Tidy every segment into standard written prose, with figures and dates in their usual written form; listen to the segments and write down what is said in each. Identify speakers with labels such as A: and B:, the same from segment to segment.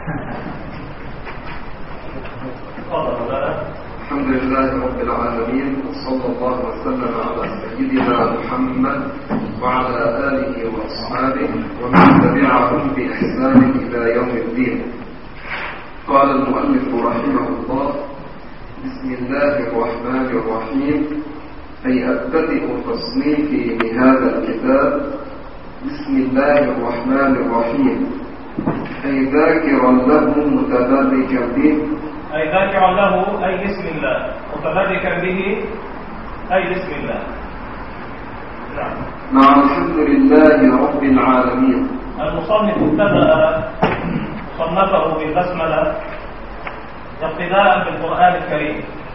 A: الحمد لله رب العالمين، وصلى الله وسلم على سيدنا محمد وعلى آله وأصحابه ومن تبعهم بإحسان إلى يوم الدين. قال المؤلف رحمه الله: بسم الله الرحمن الرحيم. أي أبتدئ تصنيفي لهذا الكتاب بسم الله الرحمن الرحيم، أي ذاكرا له متبركا به،
B: أي ذاكرا له أي بسم الله، متبركا به أي بسم الله. نعم.
A: مع الحمد لله رب العالمين.
B: المصنف ابتدأ صنفه بالبسملة اقتداء بالقرآن الكريم،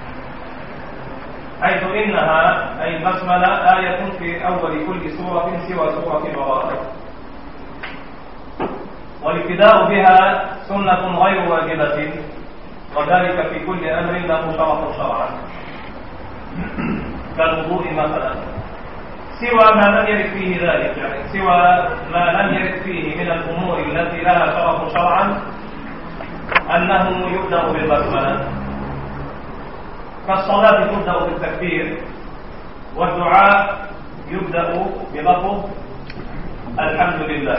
B: حيث إنها أي البسملة آية في أول كل سورة سوى سورة البراءة، والابتداء بها سنة غير واجبة، وذلك في كل أمر له شرف شرعا، كالوضوء مثلا، سوى ما لم يرد فيه ذلك، يعني سوى ما لم يرد فيه من الأمور التي لها شرف شرعا أنه يبدأ بالبسملة، كالصلاة تبدأ بالتكبير، والدعاء يبدأ بلفظ الحمد لله.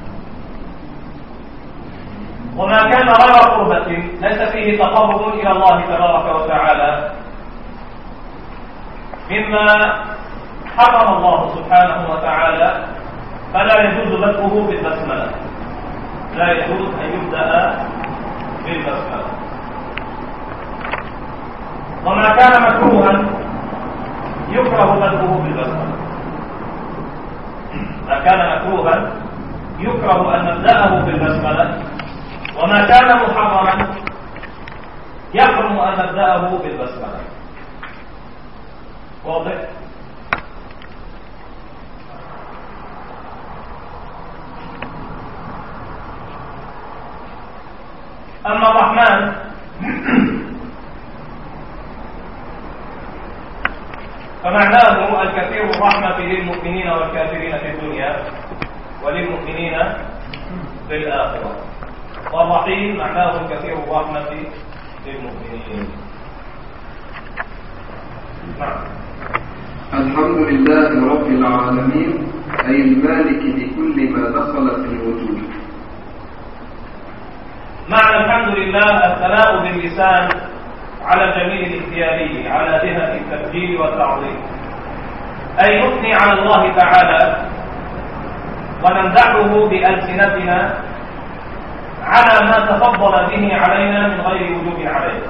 B: وما كان غير قربة ليس فيه تقرب إلى الله تبارك وتعالى مما حرم الله سبحانه وتعالى، فلا يجوز بدءه بالبسملة، لا يجوز أن يبدأ بالبسملة. وما كان مكروها يكره بدءه بالبسملة، ما كان مكروها يكره أن نبدأه بالبسملة، وما كان محرما يحرم أن نبدأه بالبسملة. واضح؟ أما الرحمن فمعناه الكثير الرحمة للمؤمنين والكافرين في الدنيا وللمؤمنين في الآخرة، والرحيم معناه الكثير الرحمة للمؤمنين. نعم.
A: الحمد لله رب العالمين، أي المالك لكل ما دخل في الوجود.
B: معنى الحمد لله الثناء باللسان على جميل الاختياري على جهة التبجيل والتعظيم، أي نثني على الله تعالى ونمدحه بألسنتنا على ما تفضل به علينا من غير وجوب عليه،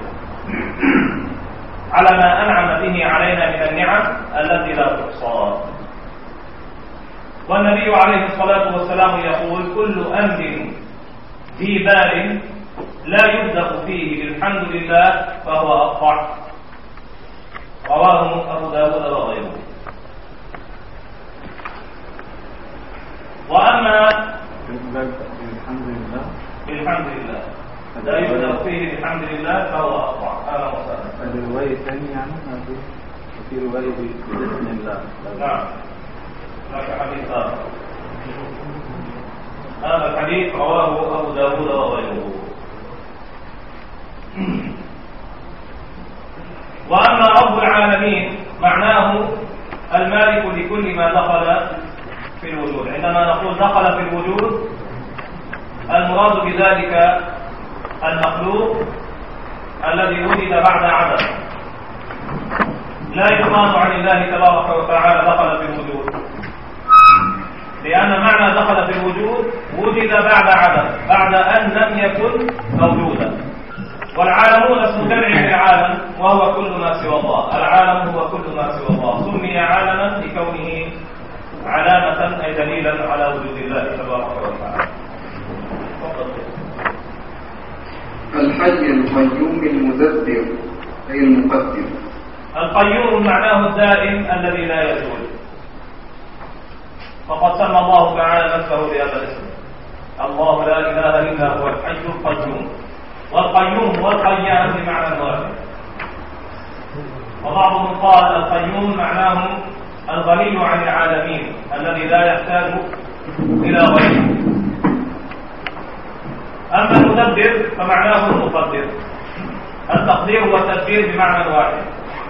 B: على ما أنعم به علينا من النعم التي لا تحصى. والنبي عليه الصلاة والسلام يقول: كل أمر ذي بال لا يبدأ فيه بالحمد لله فهو أقطع، رواه أبو داود وغيره. وأما بالحمد لله لا يبدأ فيه بالحمد لله فهو أقطع. هذا مصادر
C: الرواية الثانية يعني في رواية بسم الله.
B: نعم، هناك حديث آخر. هذا الحديث رواه أبو داود وغيره. وأما رب العالمين معناه المالك لكل ما دخل في الوجود. عندما نقول دخل في الوجود المراد بذلك المخلوق الذي وجد بعد عدم، لا يقال عن الله تبارك وتعالى دخل في الوجود، لأن معنى دخل في الوجود وجد بعد عدم، بعد أن لم يكن موجودا. والعالمون اسم جمع للعالم وهو كل ما سوى الله، العالم هو كل ما سوى الله، سمي عالما لكونه علامة أي دليلا على وجود الله تبارك وتعالى.
A: الحي القيوم المدبر أي المقدر.
B: القيوم معناه الدائم الذي لا يزول، فقد سمى الله تعالى نفسه بهذا الاسم: الله لا إله إلا هو الحي القيوم. والقيوم والقيام بمعنى واحد. وبعضهم قال القيوم معناه الغني عن العالمين الذي لا يحتاج إلى غيره. أما المدبر فمعناه المقدر. التقدير والتدبير بمعنى واحد.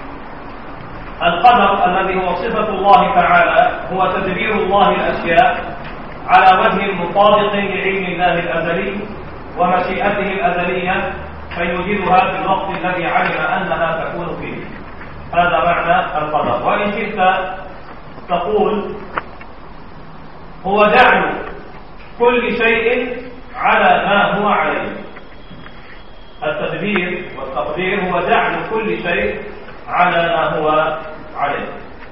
B: القدر الذي هو صفة الله تعالى هو تدبير الله الأشياء على وجه مطابق لعلم الله الأزلي ومشيئته الأزلية فيوجدها في الوقت الذي علم أنها تكون فيه. هذا معنى القدر. وإن شئت تقول هو جعل كل شيء على ما هو عليه. التدبير والتقدير هو جعل كل شيء على ما هو عليه.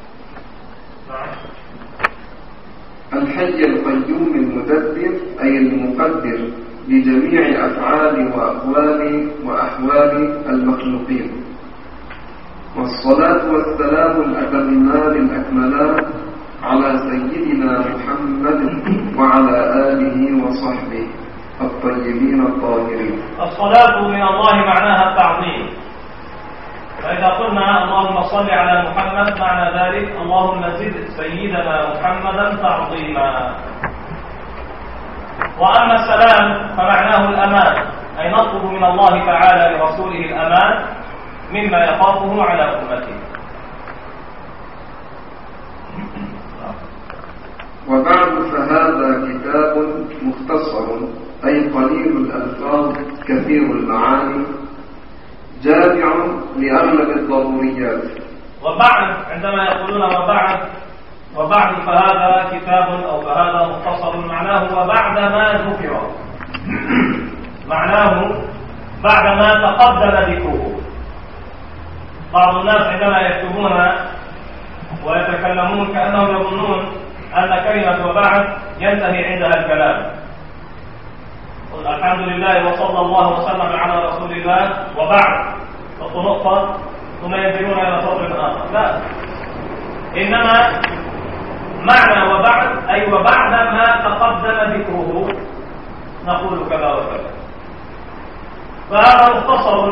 A: الحي القيوم المدبر أي المقدر لجميع أفعال وأقوال وأحوال المخلوقين. والصلاة والسلام الأتمان الأكملان على سيدنا محمد وعلى آله وصحبه الطيبين الطاهرين.
B: الصلاة من الله معناها التعظيم. فإذا قلنا اللهم صل على محمد معنى ذلك اللهم زد سيدنا محمدا تعظيما. وأما السلام فمعناه الأمان، أي نطلب من الله تعالى لرسوله الأمان مما يخافه على أمته.
A: وبعد فهذا كتاب مختصر أي قليل الألفاظ كثير المعاني جامع لأغلب الضروريات.
B: وبعد عندما يقولون وبعد فهذا كتاب أو فهذا مختصر معناه وبعد ما ذكر، معناه بعد ما تقدم ذكره. بعض الناس عندما يكتبون ويتكلمون كأنهم يظنون أن كلمة وبعد ينتهي عندها الكلام. الحمد لله وصلى الله وسلم على رسول الله وبعد نقطة ثم ينتهون إلى سطر آخر. لا، إنما معنى وبعد أي وبعد ما تقدم ذكره نقول كذا وكذا. فهذا مختصر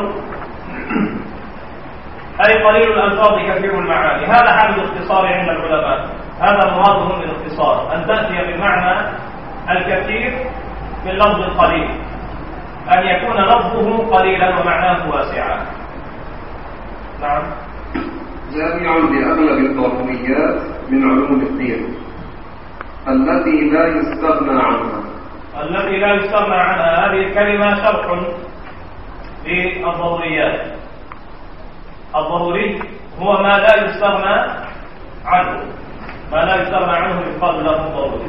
B: أي قليل الألفاظ كثير المعاني. هذا حال الاختصار عند العلماء، هذا مرادهم بالاختصار، أن تأتي بالمعنى الكثير باللفظ القليل، أن يكون لفظه قليلا ومعناه واسعا. نعم.
A: جامع لأغلب الضروريات من علوم الدين التي لا يستغنى عنها.
B: التي لا يستغنى عنها، هذه الكلمة شرح للضروريات. الضروري هو ما لا يستغنى عنه، ما لا يستغنى عنه يقال له ضروري.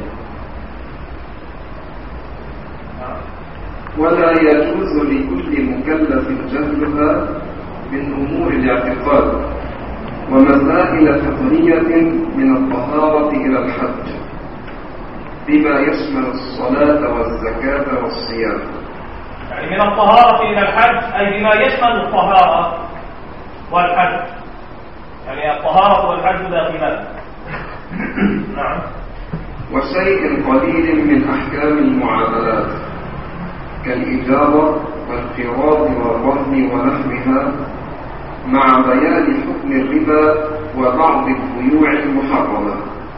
A: ولا يجوز لكل مكلف جهلها من أمور الاعتقاد ومسائل فقهية من الطهارة إلى الحج بما يشمل الصلاة والزكاة والصيام.
B: يعني من الطهارة إلى الحج أي بما يشمل الطهارة والحج، يعني الطهارة والحج داخلان. نعم.
A: وشيء قليل من أحكام المعاملات كالإجارة والقراض والرهن ونحوها مع بيان حكم الربا وبعض البيوع المحرمة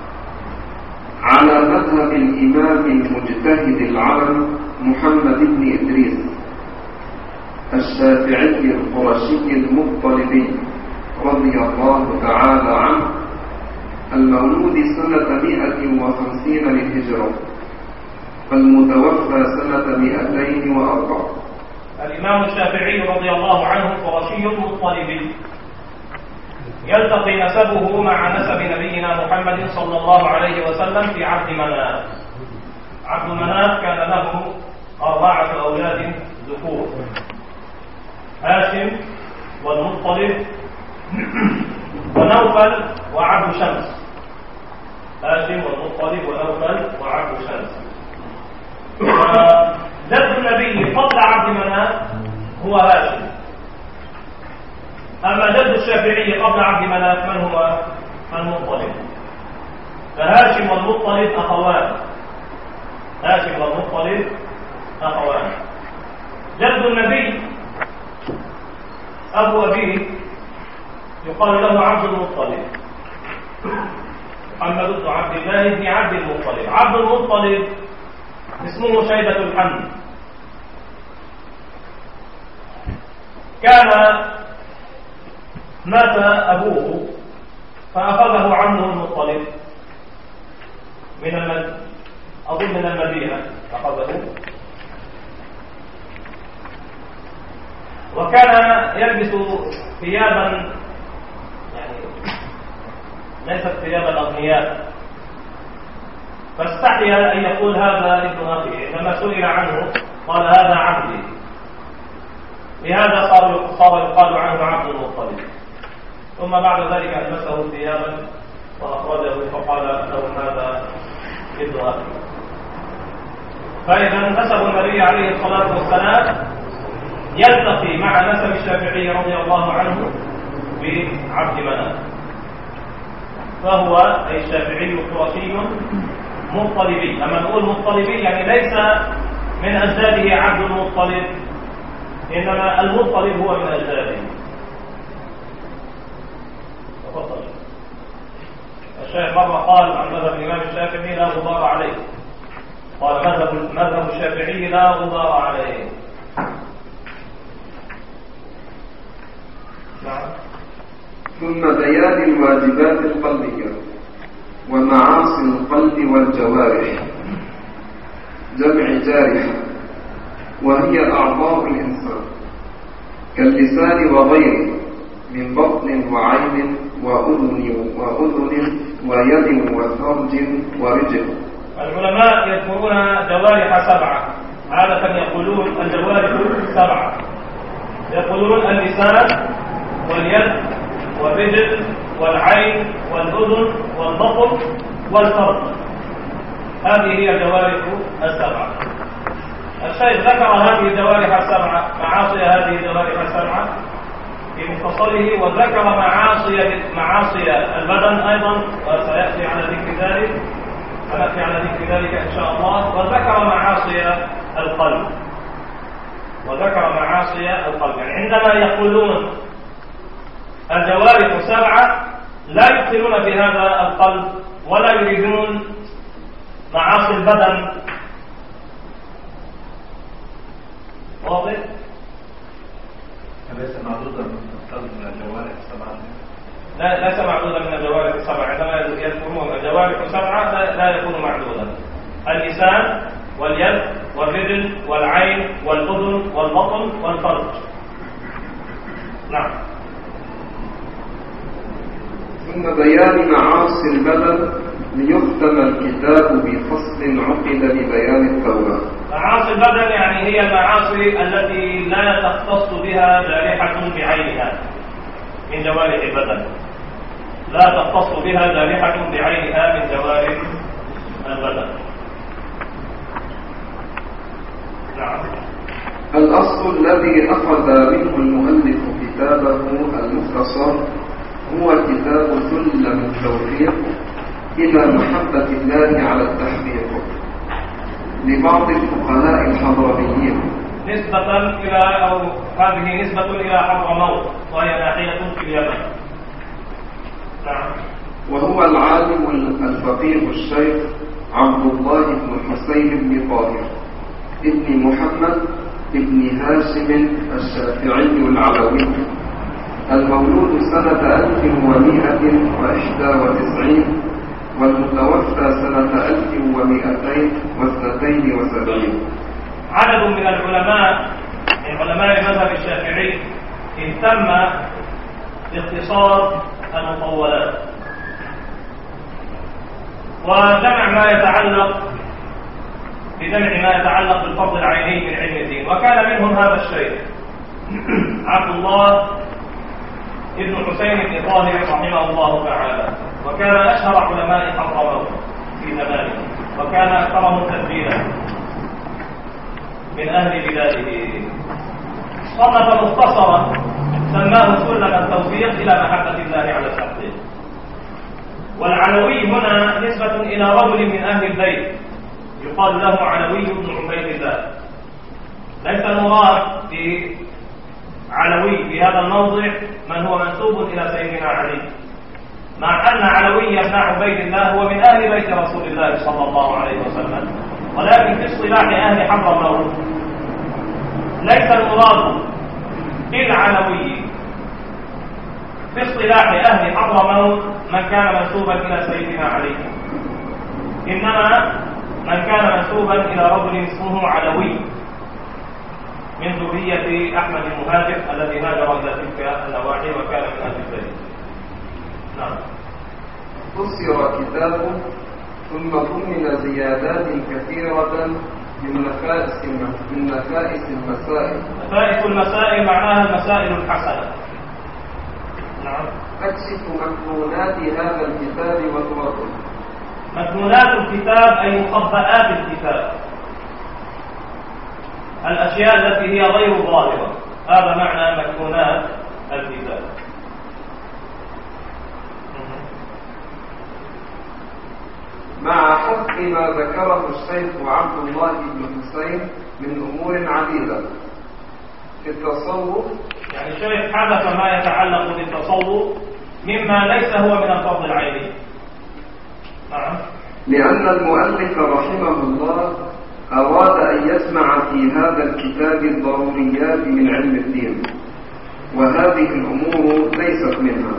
A: على مذهب الإمام المجتهد العلم محمد بن إدريس الشافعي القرشي المطلبي رضي الله تعالى عنه المولود سنة 150 للهجرة فالمتوفى سنة 204.
B: الإمام الشافعي رضي الله عنه قرشي مطلبي يلتقي نسبه مع نسب نبينا محمد صلى الله عليه وسلم في عبد مناف. عبد مناف كان له 4 أولاد ذكور: هاشم والمطلب ونوفل وعبد شمس. هاشم والمطلب ونوفل وعبد شمس. جد النبي قبل عبد مناف هو هاشم. أما جد الشافعي قبل عبد مناف من هو؟ المطلب. فهاشم والمطلب أخوان. هاشم والمطلب أخوان. جد النبي أبو أبيه يقال له عبد المطلب، محمد بن عبد الله بن عبد المطلب. عبد المطلب اسمه شيبة الحمد، كان مات أبوه فأخذه عمه المطلب من المدينة أخذه، وكان يلبس ثيابا يعني ليست ثياب الأغنياء، فاستحي أن يقول هذا ابن أخي. لما سئل عنه قال هذا عبدي، لهذا صار يقال عنه عبد المطلب. ثم بعد ذلك ألبسه ثيابا وأخرجه فقال له هذا ابن أخي. فإذا نسب النبي عليه الصلاة والسلام يلتقي مع نسب الشافعي رضي الله عنه بعبد مناف، فهو أي الشافعي قرشي مطلبي. لما نقول مطلبي يعني ليس من أجداده عبد المطلب، إنما المطلب هو من أجداده. تفضل. الشيخ مرة قال عن مذهب الإمام الشافعي لا غبار عليه، قال مذهب الشافعي لا غبار عليه. نعم.
A: ثم بيان الواجبات القلبية ومعاصي القلب والجوارح، جمع جارحة، وهي أعضاء الإنسان كاللسان وغيره من بطن وعين وأذن ويد وفرج ورجل.
B: العلماء يذكرون جوارح 7، عادة يقولون الجوارح 7، يقولون اللسان واليد والرجل والعين والأذن والبطن والفرج، هذه هي الجوارح 7. الشيخ ذكر هذه الجوارح 7، معاصي هذه الجوارح 7 في مفصله، وذكر معاصي البدن أيضا، وسيأتي على ذكر ذلك، سنأتي على ذكر ذلك إن شاء الله. وذكر معاصي القلب، يعني عندما يقولون الجوارح 7 لا يدخلون في هذا القلب ولا يريدون معاصي البدن. واضح؟
C: أليس معدودا من الجوارح 7؟
B: لا، ليس معدودا من الجوارح 7. عندما يذكرون الجوارح 7 لا يكون معدودا. اللسان واليد والرجل والعين والأذن والبطن والفرج. نعم.
A: ثم بيان معاصي البدن ليختم الكتاب بفصل عقد ببيان التوبة.
B: معاصي البدن يعني هي المعاصي التي لا تختص بها جارحة بعينها من جوارح البدن، لا تختص بها جارحة بعينها من جوارح البدن. نعم.
A: الأصل الذي أخذ منه المؤلف كتابه المختصر هو كتاب سلم التوفيق إلى محبة الله على التحقيق لبعض الفقهاء الحضرميين،
B: نسبة إلى أو هذه نسبة إلى حضرموت وهي ناحية في اليمن. نعم.
A: وهو العالم الفقيه الشيخ عبد الله بن حسين بن طاهر ابن محمد ابن هاشم الشافعي العلوي، المولود سنة 1191 والمتوفى سنة 1272.
B: عدد من العلماء من علماء المذهب الشافعي اهتم باختصار المطولات وجمع ما يتعلق بالفرض العيني من علم الدين، وكان منهم هذا الشيخ عبد الله ابن حسين بن طاهر رحمه الله تعالى، وكان أشهر علماء حضرموت في زمانه، وكان أكثرهم تدبيرا من أهل بلاده. صنف مختصرا سماه سلم التوفيق إلى محبة الله على التحقيق. والعلوي هنا نسبة إلى رجل من أهل البيت يقال له علوي بن عبيد الله، ليس المراد بعلوي في هذا الموضع من هو منسوب إلى سيدنا علي، مع أن علوي بن عبيد الله هو من أهل بيت رسول الله صلى الله عليه وسلم، ولكن في اصطلاح أهل حضرموت ليس المراد العلوي في اصطلاح أهل حضرموت من كان منسوبا إلى سيدنا علي، إنما من كان منسوبا إلى رجل اسمه علوي من ذرية أحمد المهاجر الذي هاجر إلى تلك النواحي وكان من أهل البيت. نعم.
A: فسر كتابه ثم ضمن زيادات كثيرة من نفائس المسائل.
B: نفائس المسائل معناها المسائل الحسنة. نعم.
A: تكشف مكنونات هذا الكتاب وتوضح.
B: مكنونات الكتاب أي مخبئات الكتاب، الأشياء التي هي غير ظاهرة، هذا معنى مكنونات الكتاب.
A: مع حق ما ذكره الشيخ عبد الله بن حسين من أمور عديدة في التصوف،
B: يعني الشيخ حدث ما يتعلق بالتصوف مما ليس هو من الفرض العيني. نعم.
A: لأن المؤلف رحمه الله أراد أن يجمع في هذا الكتاب الضروريات من علم الدين، وهذه الأمور ليست منها،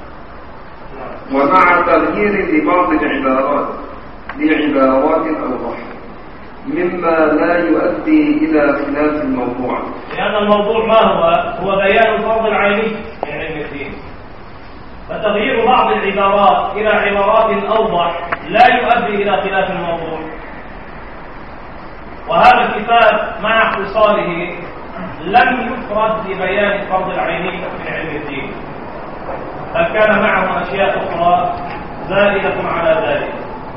A: ومع تغيير لبعض العبارات لعبارات أوضح مما لا يؤدي إلى خلاف الموضوع.
B: لأن الموضوع ما هو بيان الفرض العيني من علم الدين، فتغيير بعض العبارات إلى عبارات أوضح لا يؤدي إلى خلاف الموضوع. وهذا الكتاب مع اختصاره لم يفرد لبيان الفرض العيني من علم الدين، بل كان معه أشياء أخرى زائدة على ذلك.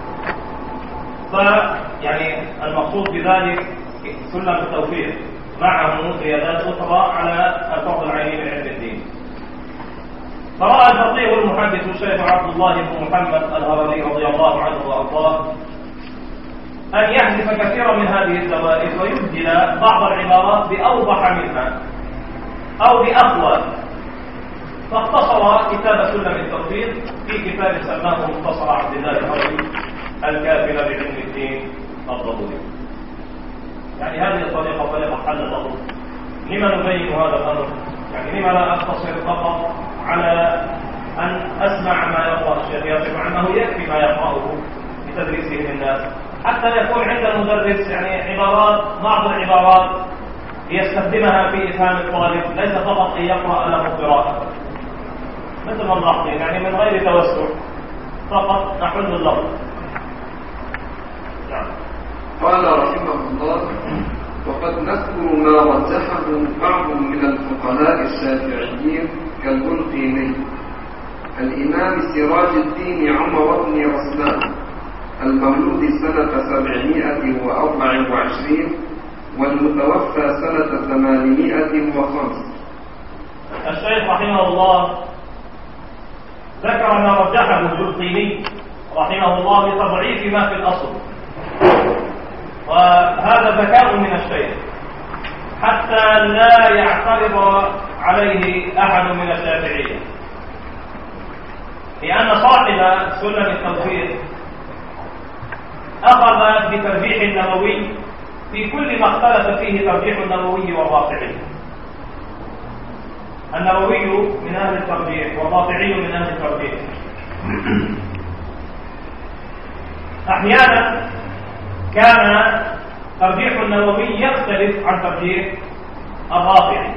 B: فيعني المقصود بذلك سلم التوفيق معه زيادات أخرى على الفرض العيني من علم الدين. فرأى الفقيه المحدث الشيخ عبد الله بن محمد الهروي رضي الله عنه وأرضاه أن يحذف كثيرا من هذه الزوائد ويبدل بعض العبارات بأوضح منها أو بأقوى، فاختصر كتاب سلم التوفيق في كتاب سماه مختصر عبد الله الهروي الكافل بعلم الدين الضروري. يعني هذه طريقة حل. لما نبين هذا الأمر؟ يعني لما لا أقتصر فقط على أن أسمع ما يقرأ الشيخ ياسر، مع أنه يكفي ما يقرأه بتدريسه للناس، حتى يكون عند المدرس يعني بعض العبارات يستخدمها في إفهام الطالب، ليس فقط أن يقرأ له قراءة مثل ما نلاحظ، يعني من غير توسع، فقط نحل اللفظ. نعم.
A: قال رحمه الله: وقد نذكر ما رجحه بعض من الفقهاء الشافعيين كالبلقيني، الإمام سراج الدين عمر بن رسلان المولود سنة 724 والمتوفى سنة 805.
B: الشيخ رحمه الله ذكر ما رجحه البلقيني رحمه الله لتضعيف ما في الأصل، وهذا ذكاء من الشيخ حتى لا يعترض عليه أحد من الشافعية، لأن صاحب سلم التوفيق أخذ بترجيح النووي في كل ما اختلف فيه ترجيح النووي والرافعي. النووي من أهل الترجيح والرافعي من أهل الترجيح. أحيانا كان ترجيح النووي يختلف عن ترجيح الرافعي،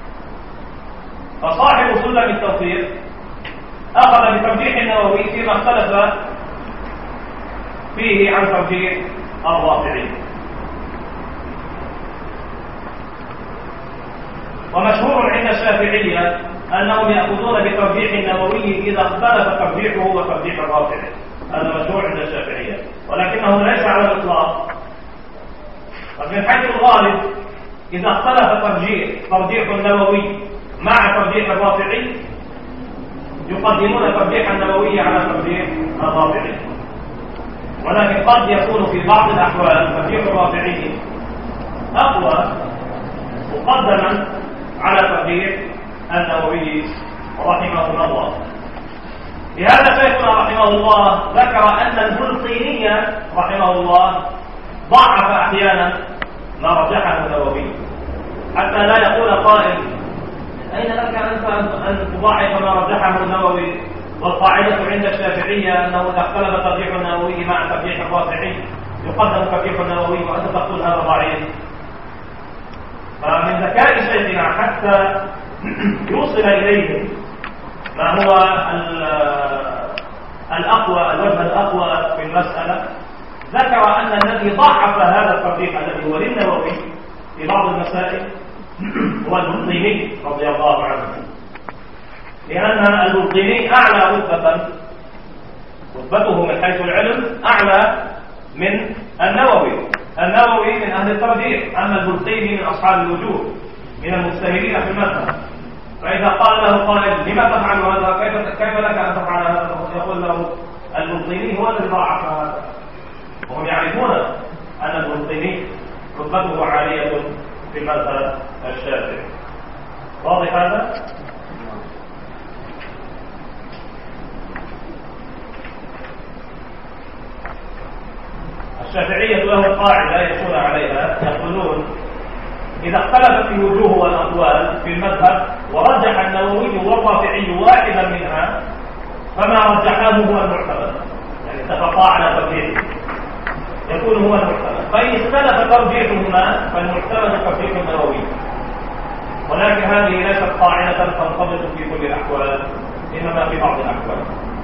B: فصاحب سلم التوفيق أخذ بترجيح النووي فيما اختلف فيه عن ترجيح الرافعي. ومشهور عند الشافعية أنهم يأخذون بترجيح النووي إذا اختلف ترجيحه وترجيح الرافعي، هذا مشهور عند الشافعية، ولكنه ليس على الإطلاق. فمن حيث الغالب إذا اختلف ترجيح النووي مع ترجيح الرافعي يقدمون ترجيح النووي على ترجيح الرافعي، ولكن قد يكون في بعض الأحوال ترجيح الرافعي أقوى مقدما على ترجيح النووي رحمه الله. لهذا شيخنا رحمه الله ذكر أن البلقيني رحمه الله ضعف أحيانا ما رجحه النووي، حتى لا يقول قائل أين لك أنت أن تضاعف ما رجحه النووي؟ والقاعدة عند الشافعية أنه إذا اختلف ترجيح النووي مع ترجيح الرافعي يقدم ترجيح النووي، وأنت تقول هذا ضعيف. فمن ذكاء شيخنا حتى يوصل إليه ما هو الأقوى، الوجه الأقوى في المسألة، ذكر أن الذي ضعف هذا الترجيح الذي هو للنووي في بعض المسائل هو البلقيني رضي الله عنه، لأن البلقيني أعلى رتبته من حيث العلم أعلى من النووي. النووي من أهل الترجيح، أما البلقيني من أصحاب الوجوه من المجتهدين في المذهب. فإذا قال له قائل لما تفعل هذا؟ كيف لك أن تفعل هذا؟ يقول له البلقيني هو الذي ضاعف هذا، وهم يعرفون أن البلقيني رتبته عالية في المذهب الشافعي. واضح هذا؟ الشافعية له قاعدة يأتون عليها، يقولون إذا اختلفت الوجوه والأقوال في المذهب ورجح النووي والرافعي واحدا منها فما رجحاه هو المعتمد، يعني اتفقا على ترجيحه يكون هو المعتمد. فإن اختلف ترجيحهما فالمعتمد ترجيح النووي، ولكن هذه ليست قاعدة تنطبق في كل الأحوال، إنما في بعض الأحوال.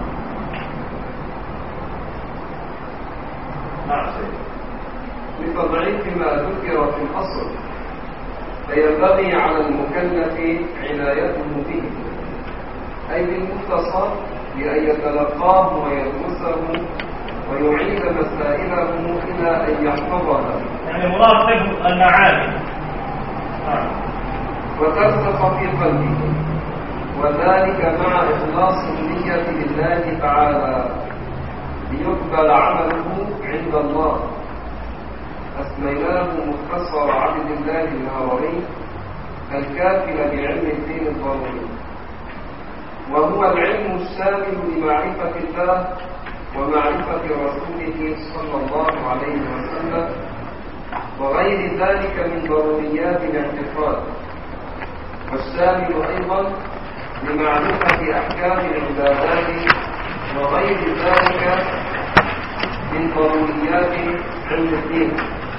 A: لتضعيف ما ذكر في الأصل فينبغي على المكلف عنايته به، أي بالمختصر بأن يتلقاه ويدرسه ويعيد مسائله إلى أن يحفظها،
B: يعني مراد حفظ المعاني
A: وترسخ في قلبه، وذلك مع إخلاص النية لله تعالى ليقبل عمله عند الله. أسميناه مختصر عبد الله الهروي الكافل بعلم الدين الضروري، وهو العلم الشامل لمعرفة الله ومعرفة رسوله صلى الله عليه وسلم وغير ذلك من ضروريات الاعتقاد، والشامل أيضا لمعرفة أحكام العبادات وغير ذلك من ضروريات علم الدين.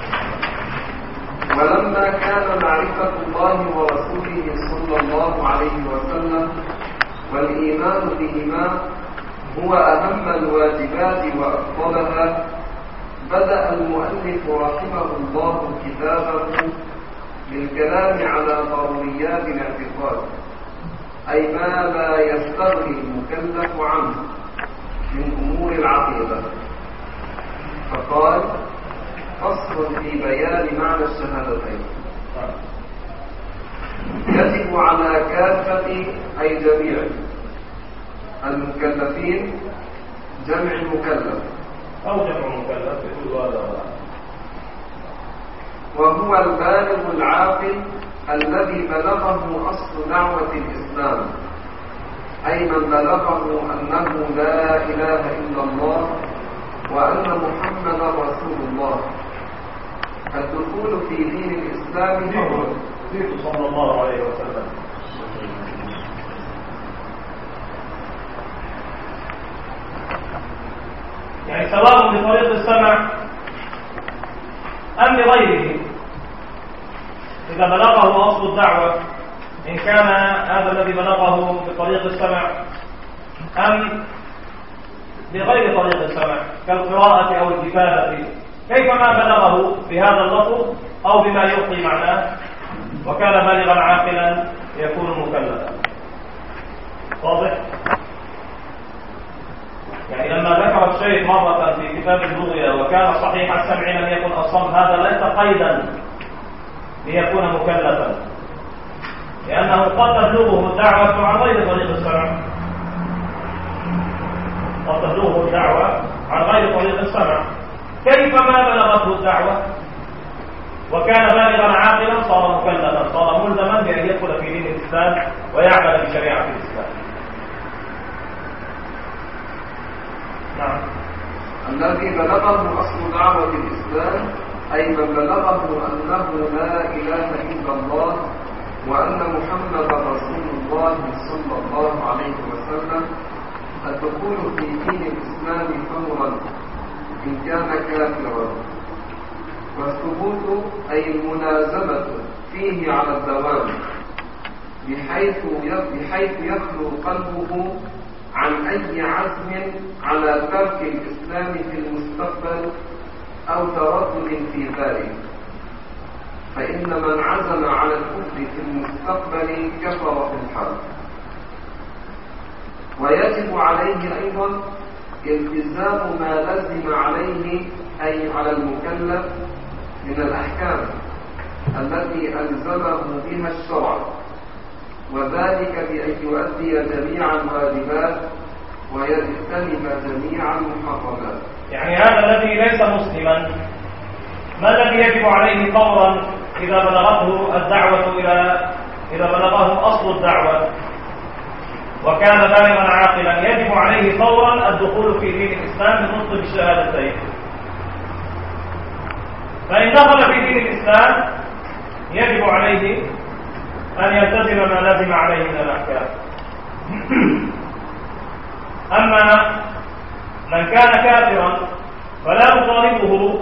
A: ولما كان معرفة الله ورسوله صلى الله عليه وسلم والإيمان بهما هو أهم الواجبات وأفضلها، بدأ المؤلف رحمه الله كتابه للكلام على ضروريات الاعتقاد، أي ما لا يستغني المكلف عنه من أمور العقيدة. فقال: فصل في بيان معنى الشهادتين. يجب على كافة أي جميع المكلفين، جمع مكلف
B: أو جمع مكلف يقول هذا،
A: وهو البالغ العاقل الذي بلغه أصل دعوة الإسلام، أي من بلغه أنه لا إله إلا الله وأن محمدا رسول الله. الدخول في دين الإسلام
B: صلى الله عليه وسلم. يعني سواء بطريق السمع أم بغيره، إذا بلغه أصل الدعوة، إن كان هذا الذي بلغه بطريق السمع أم بغير طريق السمع كالقراءة أو الكتابة، كيفما بلغه بهذا اللفظ أو بما يلقي معناه وكان بالغا عاقلا يكون مكلفا. واضح؟ يعني لما ذكر الشيخ مرة في كتاب البغية وكان صحيح السمع لم يكن الصم، هذا ليس قيدا ليكون مكلفا، لأنه قد تبلغه الدعوة عن غير طريق السمع، قد تبلغه الدعوة عن غير طريق السمع. كيفما بلغته الدعوة وكان بالغا عاقلا صار مكلفا، صار ملزما بأن يدخل في دين الإسلام ويعمل بشريعة الإسلام. نعم.
A: الذي بلغه أصل دعوة الإسلام، أي من بلغه أنه لا إله إلا الله وأن محمد رسول الله صلى الله عليه وسلم الدخول في دين الإسلام فورا إن كان كافرا، والثبوت أي الملازمة فيه على الدوام بحيث يخلو قلبه عن أي عزم على ترك الإسلام في المستقبل أو تردد في ذلك، فإن من عزم على الكفر في المستقبل كفر في الحال. ويجب عليه أيضا التزام ما لزم عليه أي على المكلف من الأحكام التي ألزمه بها الشرع، وذلك بأن يؤدي جميع الواجبات ويجتنب جميع المحرمات.
B: يعني هذا الذي ليس مسلما ما الذي يجب عليه فورا إذا بلغته الدعوة إذا بلغه أصل الدعوة وكان بالغا عاقلا؟ يجب عليه فورا الدخول في دين الإسلام بالنطق بالشهادتين. فإن دخل في دين الإسلام يجب عليه أن يلتزم ما لزم عليه من الأحكام. أما من كان كافرا فلا نطالبه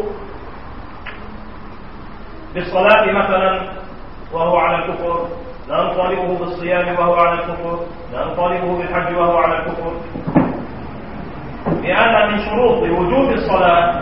B: بالصلاة مثلا وهو على الكفر، لا نطالبه بالصيام وهو على الكفر، لا نطالبه بالحج وهو على الكفر، لأن من شروط وجوب الصلاة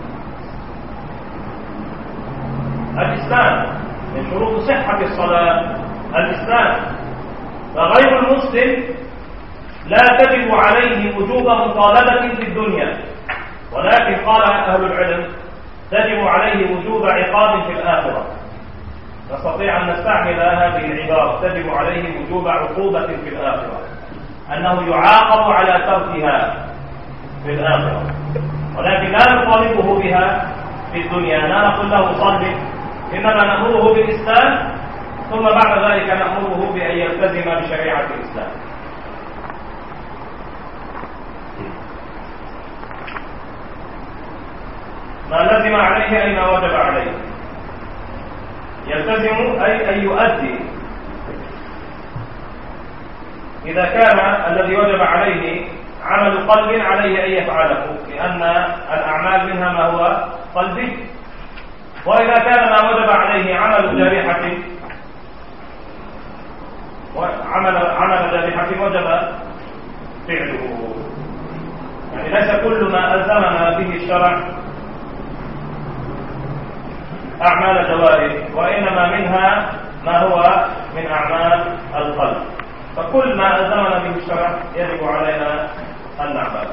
B: الإسلام، من شروط صحة الصلاة الإسلام. فغير المسلم لا تجب عليه وجوب مطالبة في الدنيا، ولكن قال أهل العلم تجب عليه وجوب عقاب في الآخرة. نستطيع أن نستعمل هذه العبارة، تجب عليه وجوب عقوبة في الآخرة، أنه يعاقب على تركها في الآخرة، ولكن لا نطالبه بها في الدنيا. لا نقول له صلي، إنما نأمره بالإسلام ثم بعد ذلك نأمره بأن يلتزم بشريعة الإسلام. ما لزم عليه أي ما وجب عليه، يلتزم أي أن يؤدي. إذا كان الذي وجب عليه عمل قلب عليه أن يفعله، لأن الأعمال منها ما هو قلبي. وإذا كان ما وجب عليه عمل جارحة وجب فعله. يعني ليس كل ما ألزمنا به الشرع أعمال جوارح، وإنما منها ما هو من أعمال القلب. فكل ما ألزمنا به الشرع يجب علينا أن نعمل.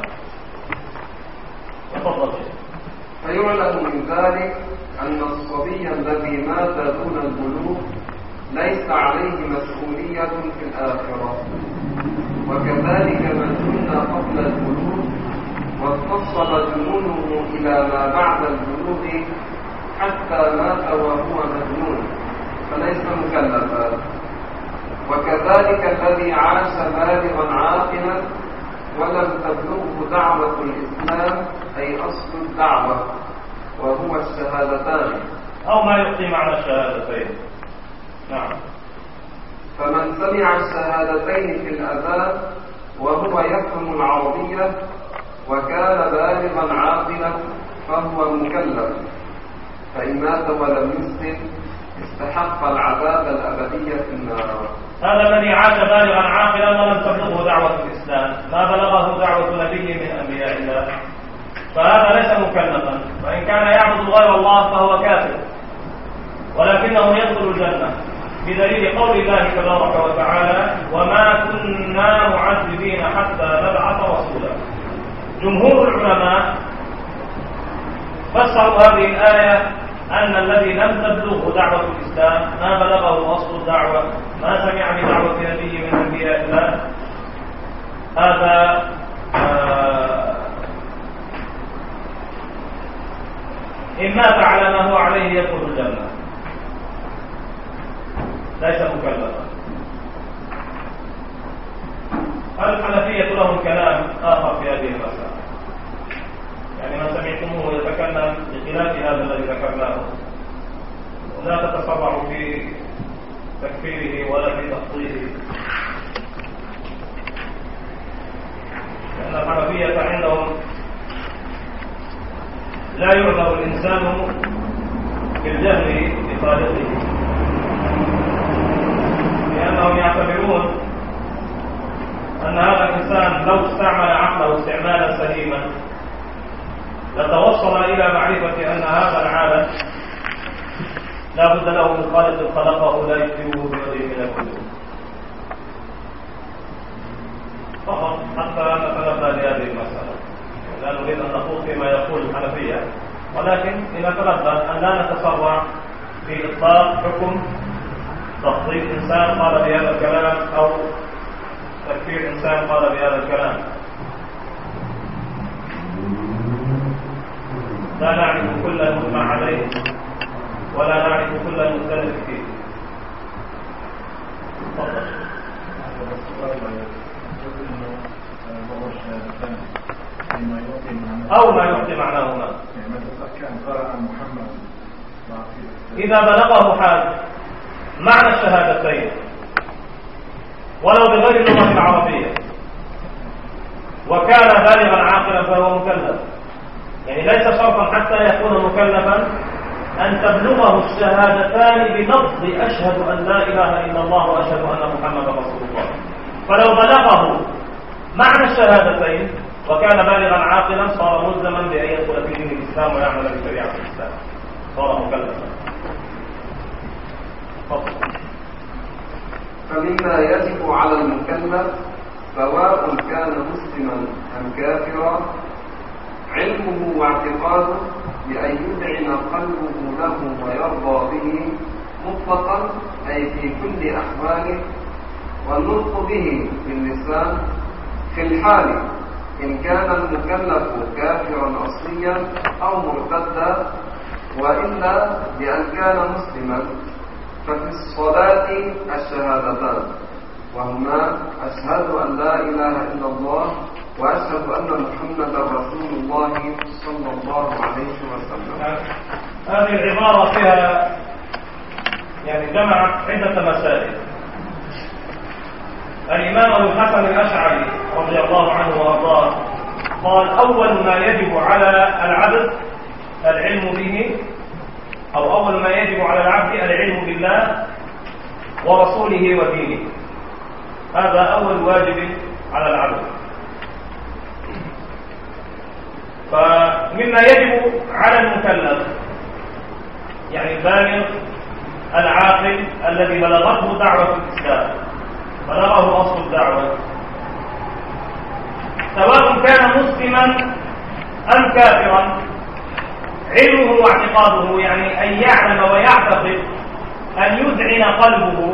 B: تفضل.
A: فيعلم من ذلك أن الصبي الذي مات دون البلوغ ليس عليه مسؤولية في الآخرة، وكذلك من جن قبل البلوغ واتصل جنونه إلى ما بعد البلوغ حتى مات وهو مجنون فليس مكلفا، وكذلك الذي عاش بالغا عاقلا ولم تبلغه دعوة الإسلام أي أصل الدعوة وهو الشهادتان
B: أو ما يقضي معنى الشهادتين. نعم.
A: فمن سمع الشهادتين في الأذان وهو يفهم العربية وكان بالغا عاقلا فهو مكلف، فإن مات ولم يسلم استحق العذاب الأبدي في النار.
B: هذا الذي عاش بالغا عاقلا ولم تبلغه دعوة الإسلام، ما بلغه دعوة نبي من أنبياء الله، فهذا ليس مكلفا. وإن كان يعبد غير الله فهو كافر، ولكنه يدخل الجنة بدليل قول الله تبارك وتعالى: وما كنا معذبين حتى نبعث رسولا. جمهور العلماء فسروا هذه الآية أن الذي لم تبلغه دعوة الإسلام، ما بلغه أصل الدعوة، ما سمع بدعوة نبي من أنبياء الله، هذا إن مات على ما هو عليه يدخل الجنة، ليس مكلفا. الحنفية لهم كلام آخر في هذه المسألة، يعني ما سمعتموه يتكلم بخلاف هذا الذي ذكرناه، ولا تتسرعوا في تكفيره ولا في تفضيله، لأن الحنفية عندهم لا يعذر الإنسان بالجهل بخالقه، لأنهم يعتبرون أن هذا الإنسان لو استعمل عقله استعمالا سليما لتوصل إلى معرفة أن هذا العالم لا بد له من خالق خلقه لا يشبهه بوجه من الوجوه فقط، حتى نتنبه لهذه المسألة. لا نريد أن نخوض فيما يقول الحنفية، ولكن لنتنبه أن لا نتسرع في إطلاق حكم تفضيل إنسان قال بهذا الكلام أو تكفير إنسان قال بهذا الكلام. لا نعرف كل المجمع عليه ولا نعرف كل المختلف فيه. أو ما يعطي معناهما، إذا بلغه حال معنى الشهادتين ولو بغير اللغة العربية وكان بالغا عاقلا فهو مكلف. يعني ليس شرطا حتى يكون مكلفا أن تبلغه الشهادتان بلفظ أشهد أن لا إله إلا الله وأشهد أن محمدا رسول الله. فلو بلغه معنى الشهادتين وكان بالغا عاقلا صار ملزما بأن يدخل في دين الإسلام ويعمل بشريعة الإسلام، صار مكلفا.
A: فمما يجب على المكلف سواء كان مسلما أم كافرا علمه واعتقاده بأن يذعن قلبه له ويرضى به مطلقا أي في كل أحواله، والنطق به باللسان في الحال إن كان المكلف كافرا أصليا أو مرتدا، وإلا بأن كان مسلما. ففي الصلاة الشهادتان وهما أشهد أن لا إله إلا الله وأشهد أن محمدا رسول الله صلى الله عليه وسلم.
B: هذه العبارة فيها يعني جمعت عدة مسائل. الإمام أبو الحسن الأشعري رضي الله عنه وأرضاه قال: أول ما يجب على العبد العلم به، أو أول ما يجب على العبد العلم بالله ورسوله ودينه. هذا أول واجب على العبد. فمما يجب على المكلف يعني البالغ العاقل الذي بلغته دعوة الإسلام، بلغه أصل الدعوة، سواء كان مسلما أم كافرا، علمه واعتقاده يعني أن يعلم ويعتقد، أن يذعن قلبه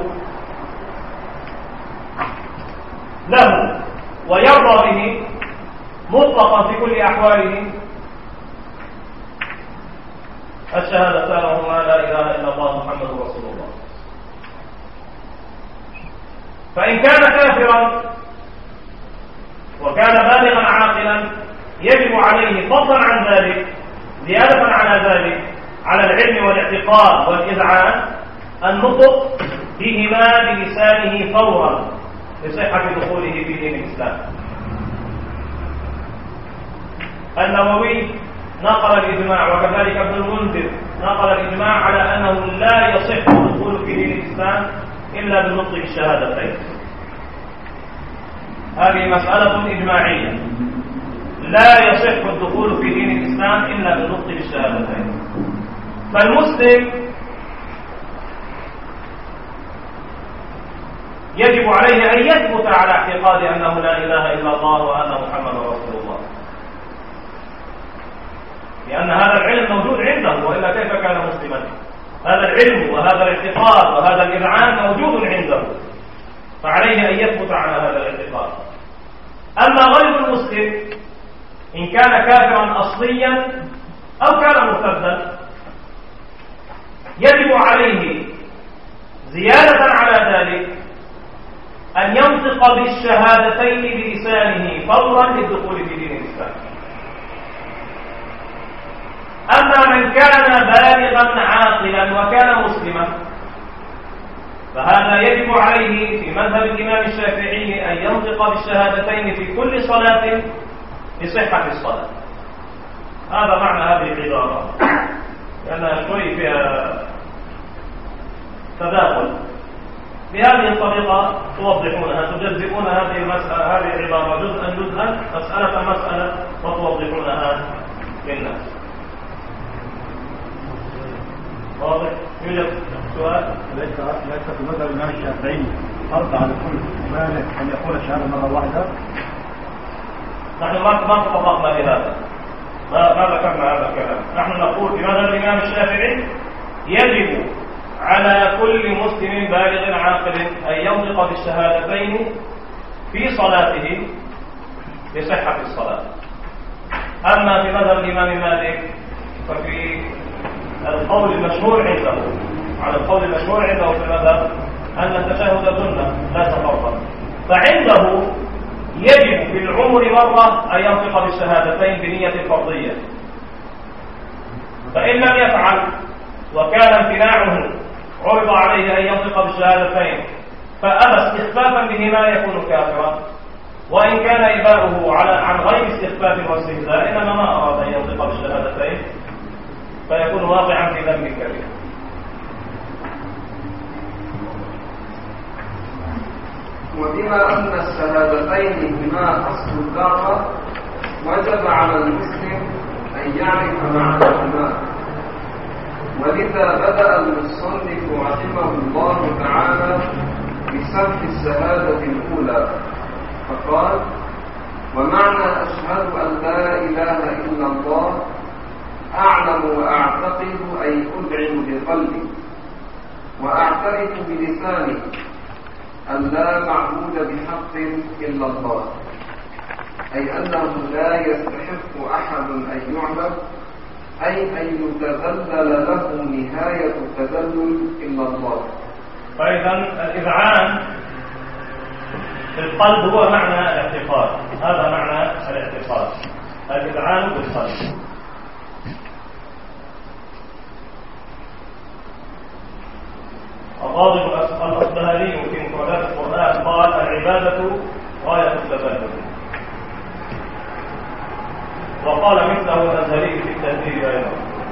B: له ويرضى به مطلقا في كل أحواله. الشهادتان هما لا إله إلا الله محمد رسول الله. فإن كان كافرا وكان بالغا عاقلا يجب عليه فضلا عن ذلك زيادة على ذلك على العلم والاعتقاد والإذعان النطق بهما بلسانه فورا لصحة دخوله في دين الإسلام. النووي نقل الإجماع وكذلك ابن المنذر نقل الإجماع على أنه لا يصح الدخول في دين الإسلام إلا بالنطق بالشهادتين. هذه مسألة إجماعية، لا يصح الدخول في دين الإسلام إلا بالنطق بالشهادتين. فالمسلم يجب عليه أن يثبت على اعتقاد أنه لا إله إلا الله وأن محمد رسول الله، لأن هذا العلم موجود عنده، وإلا كيف كان مسلما؟ هذا العلم وهذا الاعتقاد وهذا الإذعان موجود عنده، فعليه أن يثبت على هذا الاعتقاد. أما غير المسلم إن كان كافرا أصليا أو كان مرتدا يجب عليه زيادة على ذلك أن ينطق بالشهادتين بلسانه فورا للدخول في دين الإسلام. أما من كان بالغا عاقلا وكان مسلما فهذا يجب عليه في مذهب الإمام الشافعي أن ينطق بالشهادتين في كل صلاة لصحة الصلاة. هذا معنى هذه العبارة، لأنها شوي فيها تداخل. بهذه الطريقة توضحونها، تجزئون هذه المسألة، هذه العبارة جزءا مسألة وتوضحونها للناس. واضح؟ يوجد سؤال؟
C: ليس في مذهب الإمام الشافعي فرض على كل بالغ أن يقول الشهادة مرة واحدة؟
B: نحن ما تطرقنا لهذا، ما ذكرنا هذا الكلام. نحن نقول في مذهب الإمام الشافعي يجب على كل مسلم بالغ عاقل أن ينطق بالشهادتين في صلاته لصحة الصلاة. أما في مذهب الإمام مالك ففي القول المشهور عنده، على القول المشهور عنده في المذهب أن التشهد سنة لا فرضا، فعنده يجب في العمر مرة أن ينطق بالشهادتين بنية الفرضية. فإن لم يفعل وكان امتناعه عرض عليه أن ينطق بالشهادتين فأبى استخفافا بهما يكون كافرا، وإن كان إباؤه عن غير استخفاف واستهزاء إنما ما أراد أن ينطق بالشهادتين فيكون واقعا في ذنب كبير.
A: وبما أن الشهادتين هما أصل الدعوة وجب على المسلم أن يعرف معناهما، ولذا بدأ المصنف رحمه الله تعالى بشرح الشهادة الأولى فقال: ومعنى أشهد أن لا إله إلا الله أعلم وأعتقد أي أدعم بقلبي وأعترف بلساني أن لا معبود بحق إلا الله، أي أنه لا يستحق أحد أن يعبد، أي أن يتذلل له نهاية التذلل إلا الله.
B: فإذا الإذعان في القلب هو معنى الاعتقاد، هذا معنى الاعتقاد، الإذعان بالقلب. الراغب الأصبهاني في مفردات القرآن قال: العبادة غاية التذلل. وقال مثله الأزهري في التهذيب أيضا.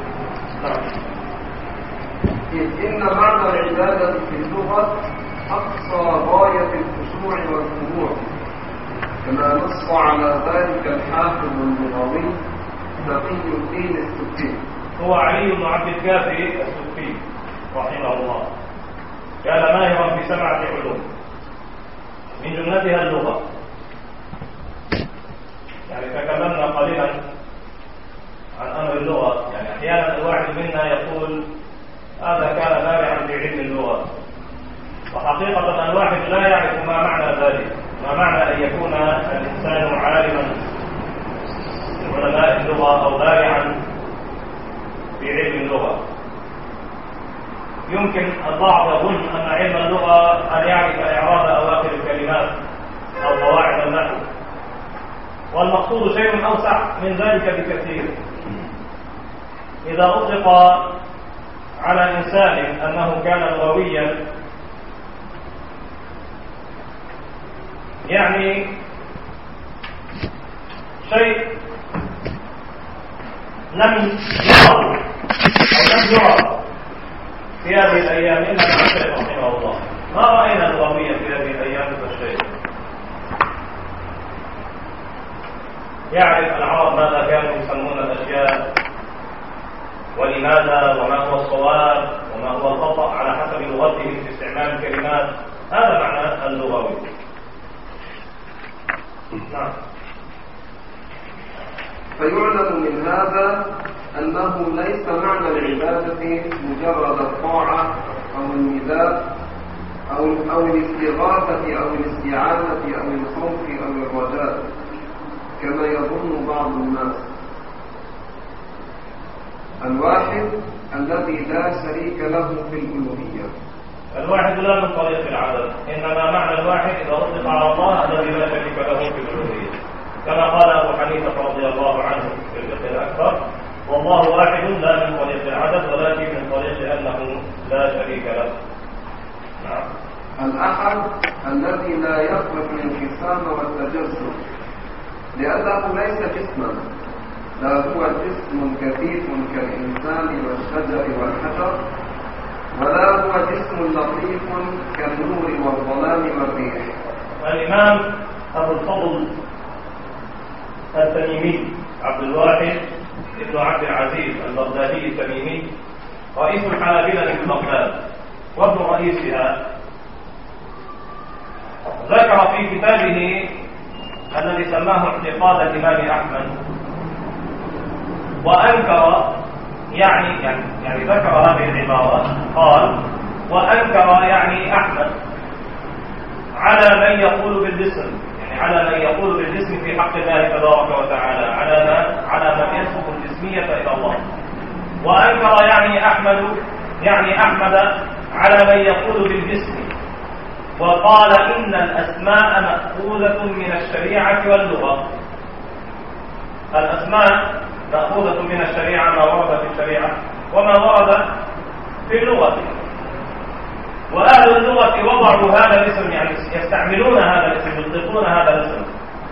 A: إذ إن معنى العبادة في اللغة أقصى غاية الخشوع والخضوع، كما نص على ذلك الحافظ اللغوي تقي الدين السبكي.
B: هو علي بن عبد الكافي السبكي رحمه الله، كان ماهرا في 7 علوم من جملتها اللغة. يعني تكلمنا قليلا عن أمر اللغة، يعني أحيانا الواحد منا يقول هذا كان بارعا في علم اللغة، وحقيقة الواحد لا يعرف ما معنى ذلك، ما معنى أن يكون الإنسان عالما من علماء اللغة أو بارعا في علم اللغة. يمكن البعض يظن أن علم اللغة أن يعرف إعراب أواخر الكلمات أو قواعد النحو، والمقصود شيء أوسع من ذلك بكثير. إذا أطلق على إنسان أنه كان لغويا يعني شيء لم يرى في هذه الأيام إلا مع الشيخ رحمه الله. ما رأينا لغويا في هذه الأيام كالشيخ يعرف العرب ماذا كانوا يسمون الأشياء ولماذا وما هو الصواب وما هو الخطأ على حسب لغتهم في استعمال الكلمات. هذا معنى اللغوي. نعم.
A: فيعلم من هذا أنه ليس معنى العبادة مجرد الطاعة أو النداء أو الاستغاثة أو الاستعانة أو الخوف أو الرجاء كما يظن بعض الناس. الواحد الذي لا شريك له في الألوهية.
B: الواحد لا من طريق العدد، إنما معنى الواحد إذا أطلق على الله الذي لا شريك له في الألوهية، كما قال أبو حنيفة رضي الله عنه في الفقه الأكبر: والله واحد لا من طريق العدد ولكن من طريق أنه لا شريك له. نعم.
A: الأحد الذي لا يخلق الانقسام والتجسد، لأنه ليس جسما، لا هو جسم كثيف كالإنسان والشجر والحجر، ولا هو جسم لطيف كالنور والظلام والريح.
B: الإمام أبو الفضل التميمي عبد الواحد ابن عبد العزيز البغدادي التميمي رئيس الحنابلة في بغداد وابن رئيسها، ذكر في كتابه الذي سماه اعتقاد الإمام أحمد، وأنكر يعني ذكر هذه العبارة، قال: وأنكر يعني أحمد على من يقول بالجسم، يعني على من يقول بالجسم في حق الله تبارك وتعالى، على من ينسب الجسمية إلى الله. وأنكر يعني أحمد على من يقول بالجسم، وقال إن الأسماء مأخوذة من الشريعة واللغة. الأسماء مأخوذة من الشريعة، ما ورد في الشريعة وما ورد في اللغة، وأهل اللغة وضعوا هذا الاسم، يعني يستعملون هذا الاسم، يطلقون هذا الاسم.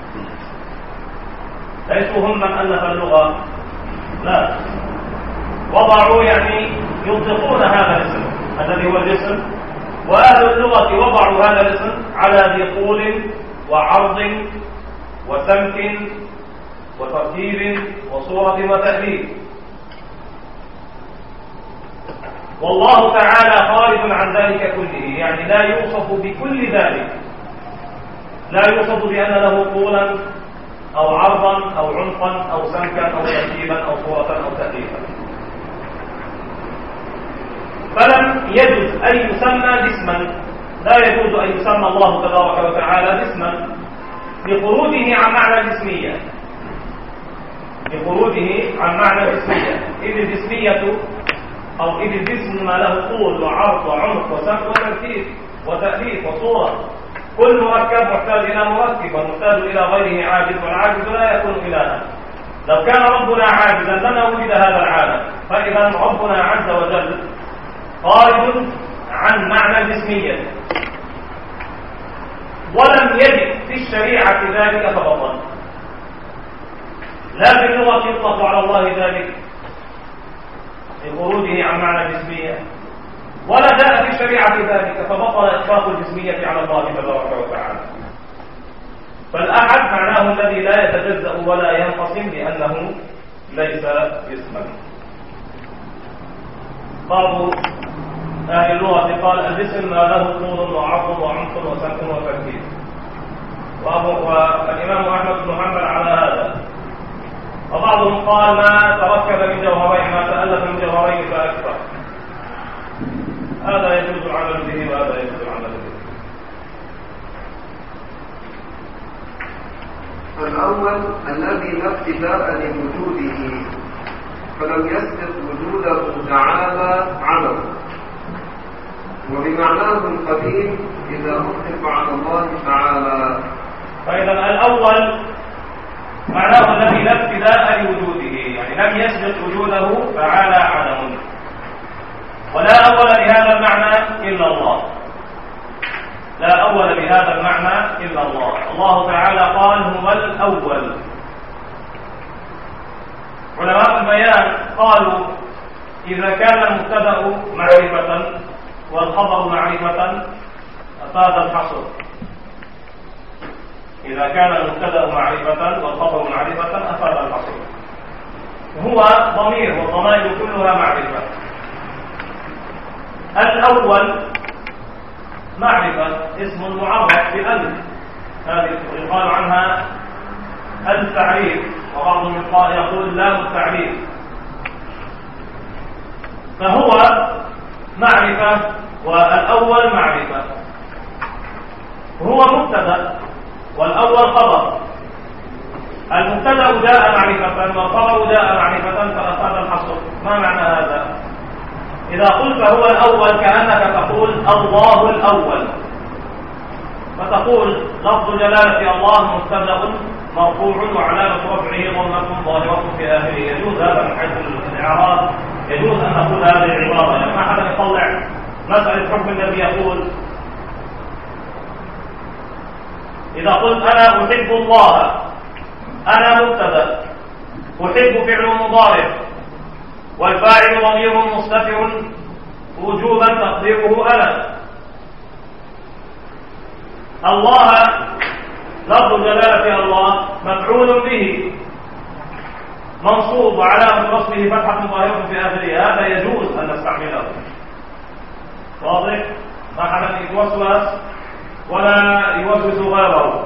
B: ليسوا هم من ألف اللغة، لا، وضعوا يعني يطلقون هذا الاسم الذي هو الجسم، وأهل اللغة وضعوا هذا الاسم على ذي طول وعرض وسمك وتركيب وصورة وتأليف. والله تعالى خارج عن ذلك كله، يعني لا يوصف بكل ذلك، لا يوصف بأن له طولا أو عرضا أو عمقا أو سمكا أو تركيبا أو صورة أو تأليفا. فلم يجوز أن يسمى جسما، لا يجوز أن يسمى الله تبارك وتعالى جسما لخروجه عن معنى الجسمية، لخروجه عن معنى الجسمية، إذ الجسمية أو إذ الجسم ما له طول وعرض وعمق وسمك وتركيب وتأليف وصورة، كل مركب محتاج إلى مركب، والمحتاج إلى غيره عاجز، والعاجز لا يكون إلها. لو كان ربنا عاجزا لما وجد هذا العالم. فإذا ربنا عز وجل خارج عن معنى الجسمية، ولم يجد في الشريعة ذلك فبطل، لا في اللغة يطلق على الله ذلك لخروجه عن معنى الجسمية، ولا جاء في الشريعة ذلك فبطل إطلاق الجسمية على الله تبارك وتعالى. فالأحد معناه الذي لا يتجزأ ولا ينقسم، لأنه ليس جسما. بعض أهل اللغة قال الجسم ما له طول وعرض وعمق وسمك وتركيب، والإمام أحمد بن حنبل على هذا. وبعضهم قال ما تركب من جوهرين، ما تألف من جوهرين فأكثر. هذا يجوز العمل به وهذا يجوز العمل به.
A: الأول الذي لا ابتداء لوجوده، فلم يسبق وجوده تعالى عدم، وبمعناه القديم إذا أطلق على الله تعالى.
B: فإذا الأول معناه الذي لا ابتداء لوجوده، يعني لم يسبق وجوده تعالى عدم، ولا أول بهذا المعنى إلا الله، لا أول بهذا المعنى إلا الله. الله تعالى قال هو الأول. علماء البيان قالوا إذا كان المبتدأ معرفة والخبر معرفة أفاد الحصر. إذا كان المبتدأ معرفة والخبر معرفة أفاد الحصر. هو ضمير والضمائر كلها معرفة. الأول معرفة اسم معرف بألف، هذه يقال عنها التعريف، وبعضهم يقول لام التعريف. فهو معرفة والأول معرفة، هو مبتدأ والأول خبر. المبتدأ جاء معرفة والخبر جاء معرفة فأفاد الحصر. ما معنى هذا؟ إذا قلت هو الأول كأنك تقول الله الأول، فتقول لفظ جلالة الله مبتدأ مرفوع وعلامة رفعه ضمة ظاهرة في آخره. يجوز هذا من حيث الإعراب، يجوز أن نقول هذه العبارة. لما أحد يطلع مسألة حكم الذي يقول إذا قلت أنا أحب الله، أنا مبتدأ، أحب فعل مضارع، والفاعل ضمير مستتر وجوبا تقديره أنا. الله لفظ جلالة الله مفعول به منصوب وعلامة نصبه فتحة ظاهرة في آخره، هذا يجوز أن نستعمله. واضح؟ ما حدا يتوسوس ولا يوسوس غيره.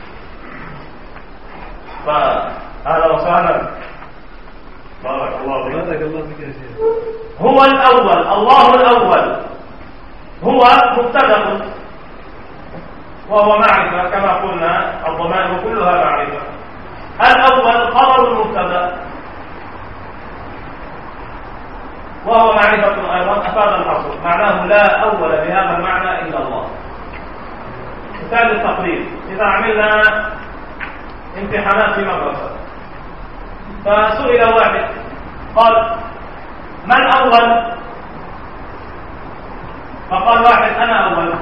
B: فهذا وسهلا. بارك الله فيك. هو الأول، الله الأول، هو مبتدأ وهو معرفة كما قلنا، الضمائر كلها معرفة. الأول خبر المبتدأ وهو معرفة أيضا أفاد الحصر، معناه لا أول بهذا المعنى إلا الله. مثال التقرير، إذا عملنا امتحانات في مدرسة فسئل واحد قال من أول؟ فقال واحد أنا أول.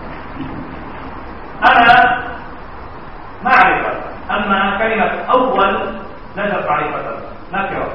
B: أنا معرفة، أما كلمة أول ليست معرفة، نكرة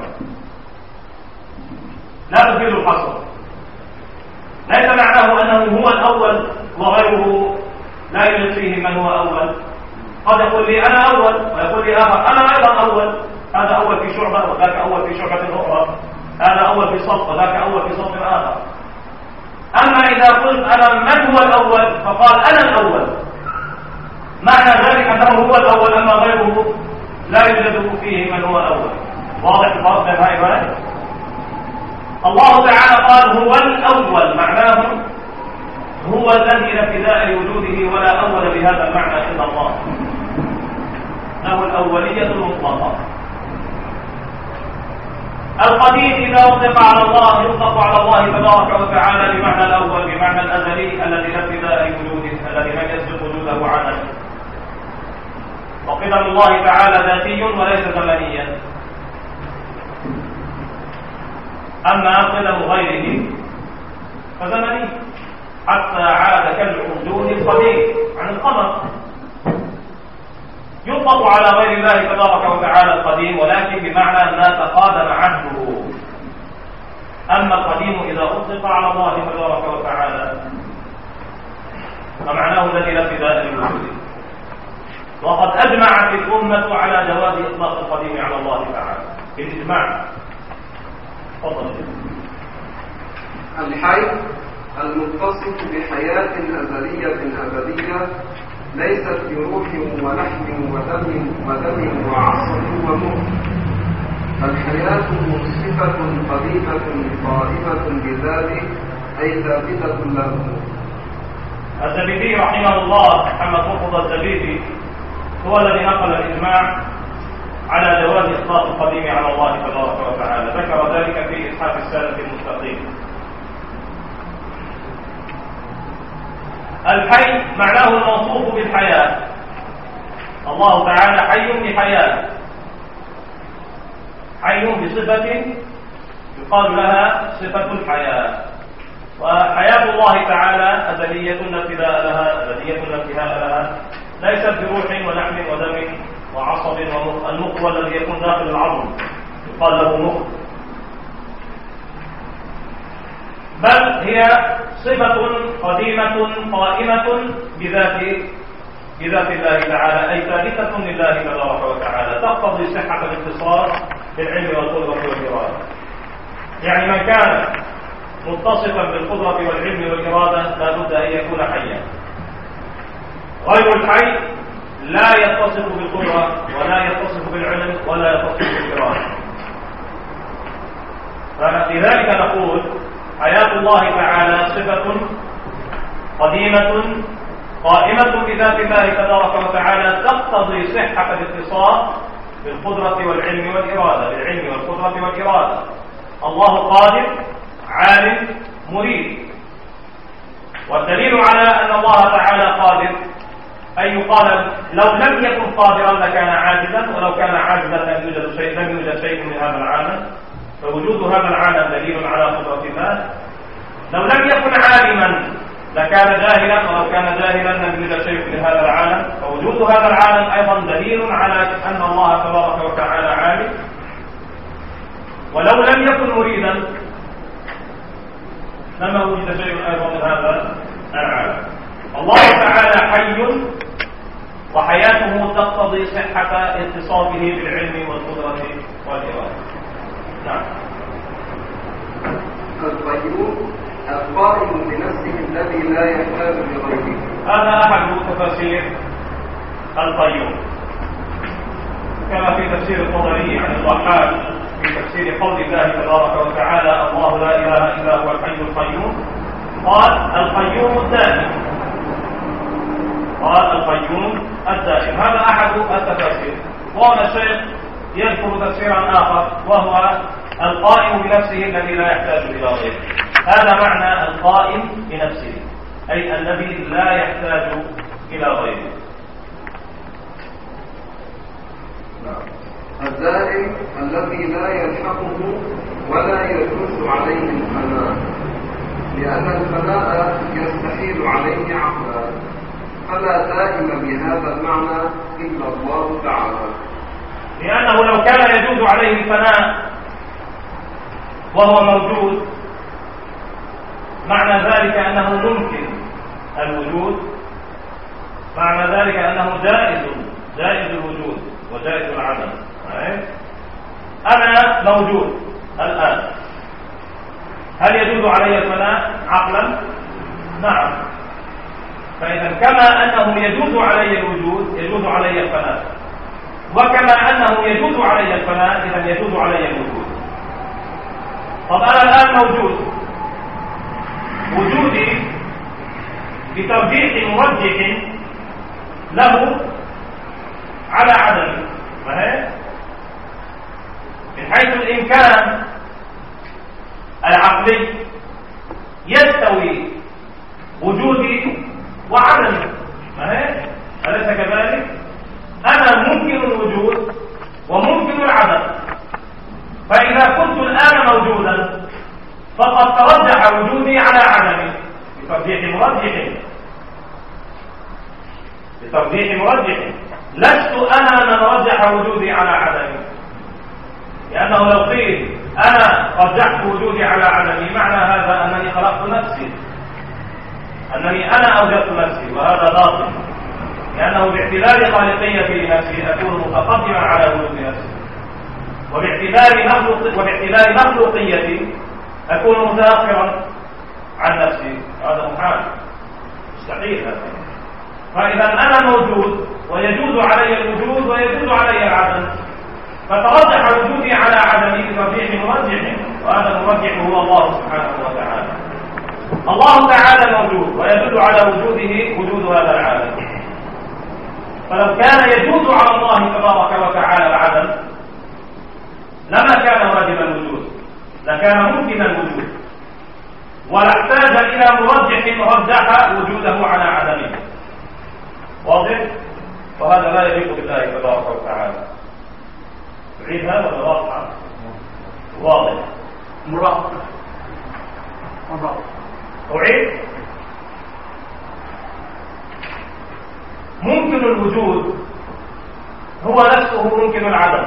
B: لا تفيد الحصر. ليس معناه أنه هو الأول وغيره لا يوجد فيه من هو أول. قد يقول لي أنا أول ويقول لي آخر أنا أيضا أول، هذا أول في شعبة وذاك أول في شعبة أخرى، هذا أول في صف وذاك أول في صف آخر. أما إذا قلت أنا من هو الأول فقال أنا الأول، معنى ذلك أنه هو الأول أما غيره لا يوجد فيه من هو الأول. واضح الفرق بين هؤلاء؟ الله تعالى قال هو الأول، معناه هو الذي لا ابتداء لوجوده ولا أول بهذا المعنى إلا الله، له الأولية المطلقة. القديم إذا أطلق على الله يطلق على الله تبارك وتعالى بمعنى الأول، بمعنى الأزلي الذي لا ابتداء لوجوده، الذي لم يسبق وجوده عدم. وقدم الله تعالى ذاتي وليس زمنيا. أما قدم غيره فزمني، حتى عاد كالعرجون القديم عن القمر. يطلق على غير الله تبارك وتعالى القديم ولكن بمعنى ما تقادم عهده. أما القديم إذا أطلق على الله تبارك وتعالى فمعناه الذي لا ابتداء لوجوده. وقد أجمعت الأمة على جواز إطلاق القديم على الله تعالى بالإجماع. تفضل.
A: الحي المتصف بحياة أزلية أبدية ليست بروح ولحم ودم وعصب ومخ. الحياة صفة قديمة قائمة بذلك أي ثابتة له.
B: الزبيدي رحمه الله محمد مرتضى الزبيدي هو الذي نقل الإجماع على جواز إطلاق القديم على الله تبارك وتعالى، ذكر ذلك في إسحاق السالف المستقيم. الحي معناه الموصوف بالحياة، الله تعالى حي بحياة، حي بصفة يقال لها صفة الحياة. وحياة الله تعالى أزلية لا ابتداء لها، أبدية لا انتهاء لها، ليست بروح ولحم ودم وعصب ومخ. المخ هو الذي يكون داخل العظم يقال له مخ، بل هي صفة قديمة قائمة بذات الله تعالى، أي ثابتة لله تبارك وتعالى، تقتضي صحة الاتصال بالعلم والقدرة والإرادة. يعني من كان متصفا بالقدرة والعلم والإرادة لا بد أن يكون حيا. غير الحي لا يتصف بالقدرة ولا يتصف بالعلم ولا يتصف بالإرادة. فلذلك نقول حياة الله تعالى صفة قديمة قائمة بذات الله تبارك وتعالى، تقتضي صحة الاتصال بالقدرة والعلم والإرادة، بالعلم والقدرة والإرادة. الله قادر عالم مريد. والدليل على أن الله تعالى قادر أن يقال لو لم يكن قادرا لكان عاجزا، ولو كان عاجزا لم يوجد شيء من هذا العالم، فوجود هذا العالم دليل على قدرة الله. لو لم يكن عالما لكان جاهلا، ولو كان جاهلا لم يوجد شيء في هذا العالم. فوجود هذا العالم أيضا دليل على أن الله تبارك وتعالى عالم، ولو لم يكن مريدا لما وجد شيء أيضا من هذا العالم. الله تعالى حي، وحياته تقتضي صحة اتصافه بالعلم والقدرة والإرادة. نعم.
A: القيوم القائم بنفسه الذي لا يحتاج لغيره.
B: هذا أحد تفاسير القيوم، كما في تفسير الطبري عن الضحاك في تفسير قول الله تبارك وتعالى: الله لا إله إلا هو الحي القيوم. قال: القيوم الدائم. قال: القيوم الدائم. هذا أحد التفاسير. وهنا الشيخ يذكر تفسيرا آخر، وهو القائم بنفسه الذي لا يحتاج إلى غيره. هذا معنى القائم بنفسه، أي الذي لا يحتاج إلى غيره.
A: الدائم الذي لا يلحقه ولا يجوز عليه الفناء، لأن الفناء يستحيل عليه عقلا، فلا دائم بهذا المعنى إلا الله تعالى.
B: لأنه لو كان يجوز عليه الفناء وهو موجود، معنى ذلك أنه ممكن الوجود، معنى ذلك أنه جائز الوجود وجائز العدم. أنا موجود الآن، هل يجوز علي الفناء عقلا؟ نعم. فإذا كما أنه يجوز علي الوجود يجوز علي الفناء، وكما أنه يجوز علي الفناء إذا يجوز علي الوجود. طب أنا الآن موجود، وجودي بترجيح مرجح له على عدمه، من حيث الإمكان العقلي يستوي وجودي وعدمي، أليس كذلك؟ أنا ممكن الوجود وممكن العدم، فإذا كنت الآن موجودا فقد ترجح وجودي على عدمي بترجيح مرجح. لست أنا من رجح وجودي على عدمي، لأنه لو قيل أنا رجحت وجودي على عدمي معنى هذا أنني خلقت نفسي، أنني أنا أوجدت نفسي، وهذا باطل، لأنه باعتبار خالقيتي لنفسي أكون متقدما على وجود نفسي، وباعتبار مخلوقيتي أكون متأخرا عن نفسي. هذا محال، مستحيل هذا. فإذا أنا موجود ويجوز علي الوجود ويجوز علي العدم، فترجح وجودي على عدمي بترجيح مرجح، وهذا المرجح هو الله سبحانه وتعالى. الله تعالى موجود ويدل على وجوده وجود هذا العالم، فلو كان يجوز على الله تبارك وتعالى العدم لما كان واجب الوجود، لكان ممكن الوجود، ولا احتاج إلى مرجح رجح وجوده على عدمه. واضح؟ وهذا لا يليق بالله تبارك وتعالى. تعيد هذا ولا واضح؟ واضح.
C: مراد
B: أعيد. ممكن الوجود هو نفسه ممكن العدم،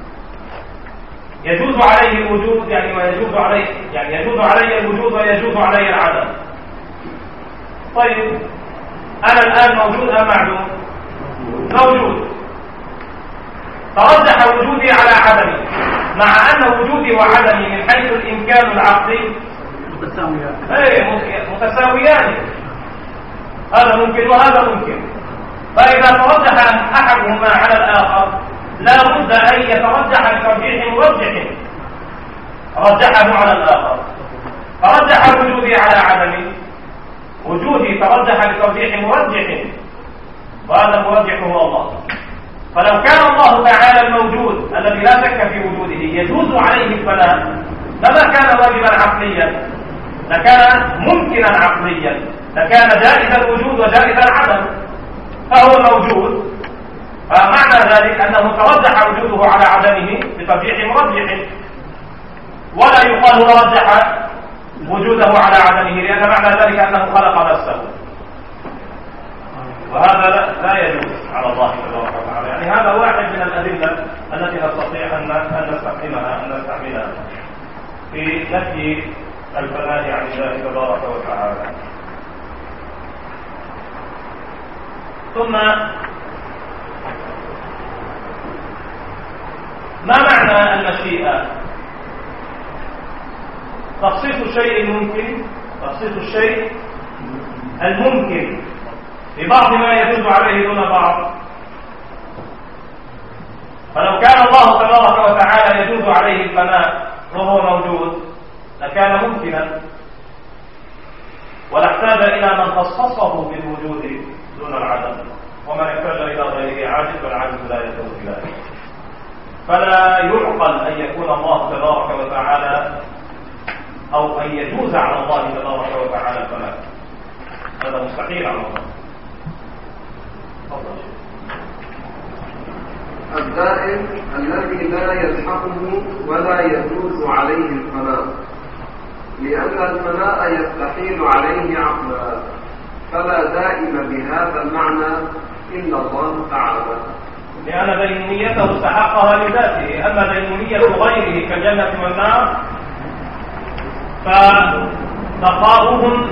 B: يجوز عليه الوجود ويجوز عليه، يجوز علي الوجود ويجوز علي العدم. طيب أنا الآن موجود أم معدوم؟ موجود. ترجح وجودي على عدمي، مع أن وجودي وعدمي من حيث الإمكان العقلي متساويان، هذا ممكن وهذا ممكن. فإذا ترجح أحدهما على الآخر لا بد أن يترجح بترجيح مرجح رجحه على الآخر. ترجح وجودي على عدمي، وجودي ترجح بترجيح مرجح، وهذا المرجح هو الله. فلو كان الله تعالى الموجود الذي لا شك في وجوده يجوز عليه الفناء لما كان واجبا عقليا، لكان ممكنا عقليا، لكان جائز الوجود وجائز العدم، فهو موجود، فمعنى ذلك أنه ترجح وجوده على عدمه بترجيح مرجح، ولا يقال رجح وجوده على عدمه، لأن معنى ذلك أنه خلق نفسه، وهذا لا يجوز على الله تبارك وتعالى. يعني هذا واحد من الأدلة التي نستطيع أن نستعملها في نفي الفناء عن الله تبارك وتعالى. ثم ما معنى المشيئة؟ تخصيص الشيء الممكن، تخصيص الشيء الممكن ببعض ما يجوز عليه دون بعض. فلو كان الله تبارك وتعالى يجوز عليه الفناء وهو موجود لكان ممكنا، ولاحتاج إلى من خصصه بالوجود دون العدم، ومن احتاج إلى غيره عاجز، والعاجز لا يجوز ذلك. فلا يعقل أن يكون الله تبارك وتعالى أو أن يجوز على الله تبارك وتعالى الفناء، هذا مستحيل على الله.
A: الدائم الذي لا يلحقه ولا يجوز عليه الفناء، لأن الفناء يستحيل عليه عقلا، فلا دائم بهذا المعنى إلا الله تعالى،
B: لأن دينونيته استحقها لذاته. أما دينونية غيره كالجنة والنار فبقاؤهم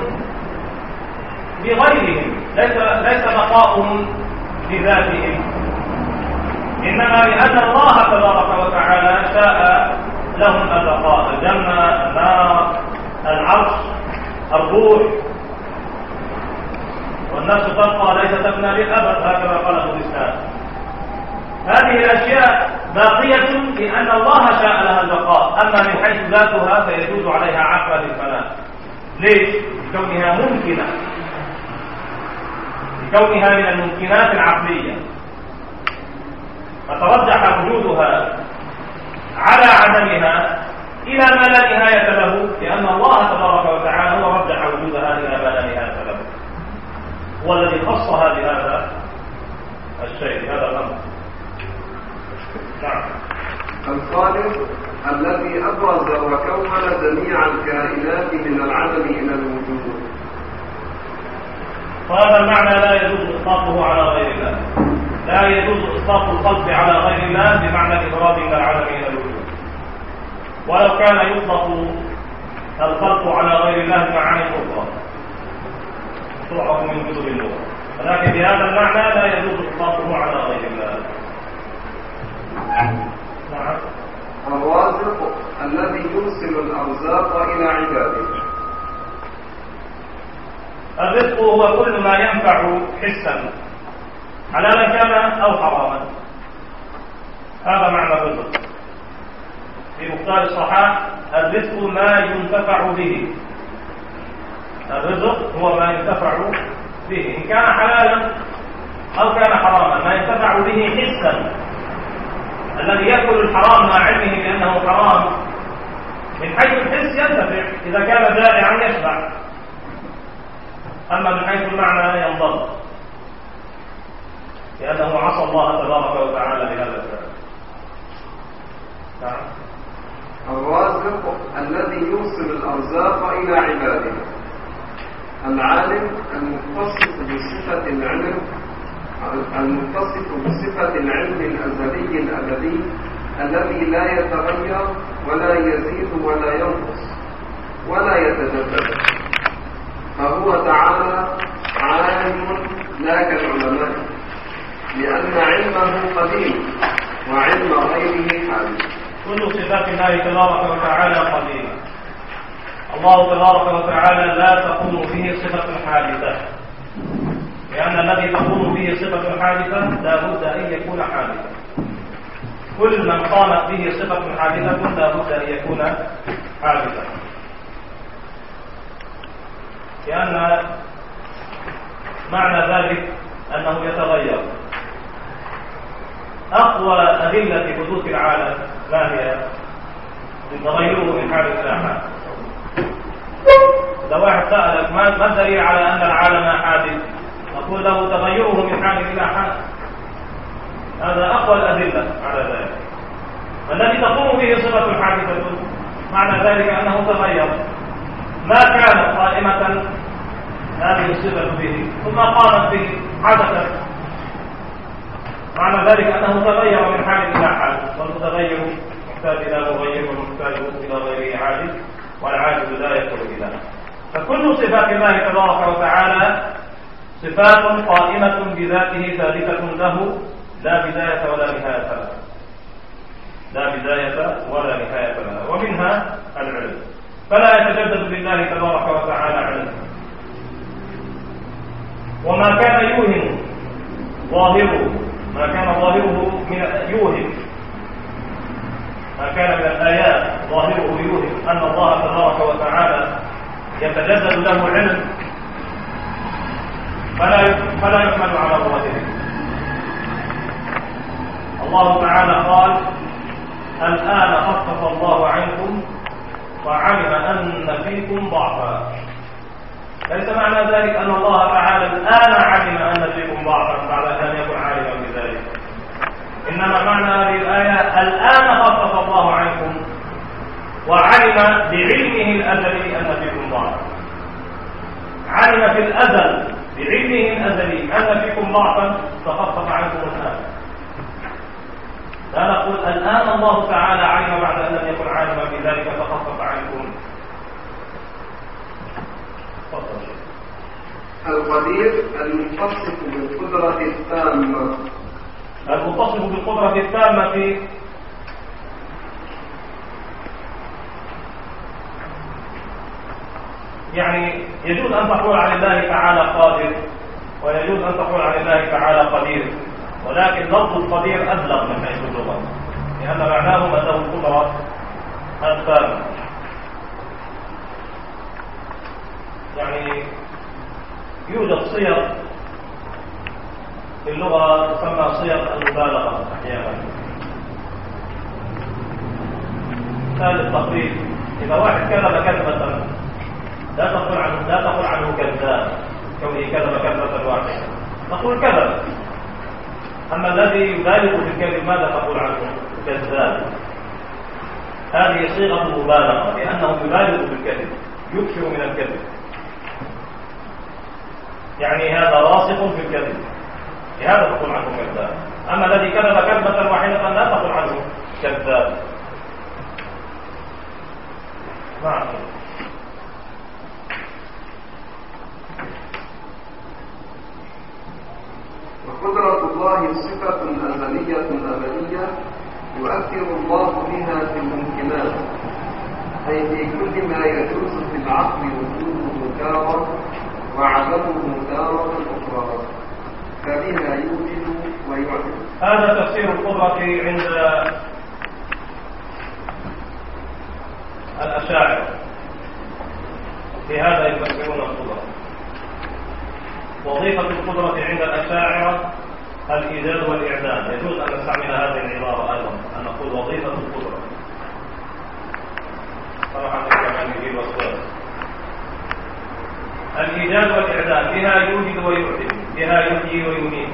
B: بغيرهم، ليس بقاؤهم لذاتهم، إنما لأن الله تبارك وتعالى شاء لهم البقاء، الجنة، النار، العرش، الروح، والنفس تبقى ليس تفنى للأبد، هكذا قاله الإسلام. هذه الأشياء باقية لأن الله شاء لها البقاء، أما من حيث ذاتها فيجوز عليها عقلا للفناء. ليش؟ لكونها ممكنة، لكونها من الممكنات العقلية، فترجح وجودها على عدمها إلى ما لا نهاية له، لأن الله تبارك وتعالى هو رجح وجودها إلى ما لا نهاية له، هو الذي خصها بهذا الشيء، هذا الأمر. نعم.
A: الخالق الذي أبرز وكون جميع الكائنات من العدم إلى الوجود،
B: وهذا المعنى لا يجوز إطلاقه على غير الله، لا يجوز إطلاق الخلق على غير الله بمعنى الإفراد من العدم إلى الوجود. ولو كان يطلق الخلق على غير الله بمعاني أخرى تعرف من كتب اللغة، ولكن بهذا المعنى لا يجوز إطلاقه على غير الله. نعم.
A: الرازق الذي يرسل الأرزاق إلى عباده،
B: الرزق هو كل ما ينفع حسا حلالا كان أو حراما، هذا معنى الرزق. في مختار الصحاح الرزق ما ينتفع به، الرزق هو ما ينتفع به، إن كان حلالا أو كان حراما، ما ينتفع به حسا. الذي يأكل الحرام مع علمه بأنه حرام من حيث الحس ينتفع، إذا كان جائعا يشبع، أما من حيث المعنى ينضر، لأنه عصى الله تبارك وتعالى بهذا السبب. نعم.
A: الرازق الذي يوصل الأرزاق إلى عباده، العالم المتصف بصفة العلم، الأزلي الأبدي الذي لا يتغير ولا يزيد ولا ينقص ولا يتجدد، فهو تعالى عالم لا كالعلماء، لأن علمه قديم وعلم غيره حادث.
B: كل صفات الله تبارك وتعالى قديمة، الله تبارك وتعالى لا تقوم به صفة حادثة، لأن الذي تقوم به صفة حادثة لا بد أن يكون حادثا. كل من قامت به صفة حادثة لا بد أن يكون حادثا، لأن معنى ذلك أنه يتغير. أقوى أدلة حدوث العالم ما هي؟ تغيره من حال إلى حال. إذا واحد سألك ما الدليل على أن العالم حادث؟ نقول له تغيره من حال إلى حال، هذا أقوى الأدلة على ذلك. الذي تقوم به صفة حادثة معنى ذلك أنه تغير، ما كانت قائمة هذه الصفة به ثم قامت به حدثت، معنى ذلك أنه تغير من حال إلى حال، والمتغير محتاج إلى مغير والمحتاج إلى غيره عاجز، والعاجز لا يدخل إلى. فكل صفات الله تبارك وتعالى صفات قائمة بذاته ثابتة له، لا بداية ولا نهاية لها، لا بداية ولا نهاية لها، ومنها العلم، فلا يتجدد لله تبارك وتعالى علم. وما كان يوهم ظاهره، ما كان ظاهره من يوهم، ما كان من الآيات ظاهره يوهم أن الله تبارك وتعالى يتجدد له علم، فلا يحمل على ظاهره. الله تعالى قال: الآن خفف الله عنكم وعلم أن فيكم ضعفا. ليس معنى ذلك أن الله تعالى الآن علم أن فيكم ضعفا بعد أن يكن عالما بذلك، إنما معنى هذه الآية الآن خفف الله عنكم وعلم بعلمه الأزلي أن فيكم ضعفا. علم في الأزل بعلمه الأزلي أن فيكم ضعفا فخفف عنكم الآن. لا نقول الآن الله تعالى علم بعد أن لم يكن عالما بذلك فخفف عنكم.
A: القدير المتصف بالقدرة التامة.
B: المتصف بالقدرة التامة يعني يجوز أن تقول عن الله تعالى قادر، ويجوز أن تقول عن الله تعالى قدير، ولكن لفظ القدير أبلغ من حيث اللغة، لأن معناه أنه القدرة التامة. يعني يوجد صيغ في اللغة تسمى صيغ المبالغة أحيانا. مثال التقريب، إذا واحد كذب كذبة لا تقول عنه كذاب كونه كذب كذبة واحدة، تقول كذب. أما الذي يبالغ في الكذب ماذا تقول عنه؟ كذاب. هذه صيغة مبالغة لأنه يبالغ في الكذب، يكثر من الكذب، يعني هذا راسخ في الكذب، لهذا تقول عنه كذاب. أما الذي كذب كذبة واحدة لا تقول عنه كذاب. نعم.
A: وقدرة الله صفة أزلية أبدية يؤثر الله بها في الممكنات، أي في كل ما يجوز في العقل وجوده تارة وعدمه تارة أخرى، فبها يوجد ويعدم.
B: هذا تفسير القدرة عند الأشاعرة، في هذا يفسرون القدرة. وظيفة القدرة عند الأشاعرة الإيجاد والإعدام. يجوز أن نستعمل هذه العبارة أيضا، أن نقول وظيفة القدرة صراحة كما نجيب الصورة. الإيجاد والإعدام، بها يوجد ويعدم، بها يحيي ويميت.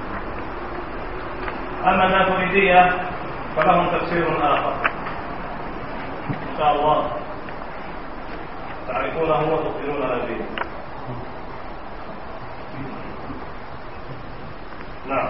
B: أما الماتريدية فلهم تفسير آخر إن شاء الله تعرفونه وتبصرون به. نعم.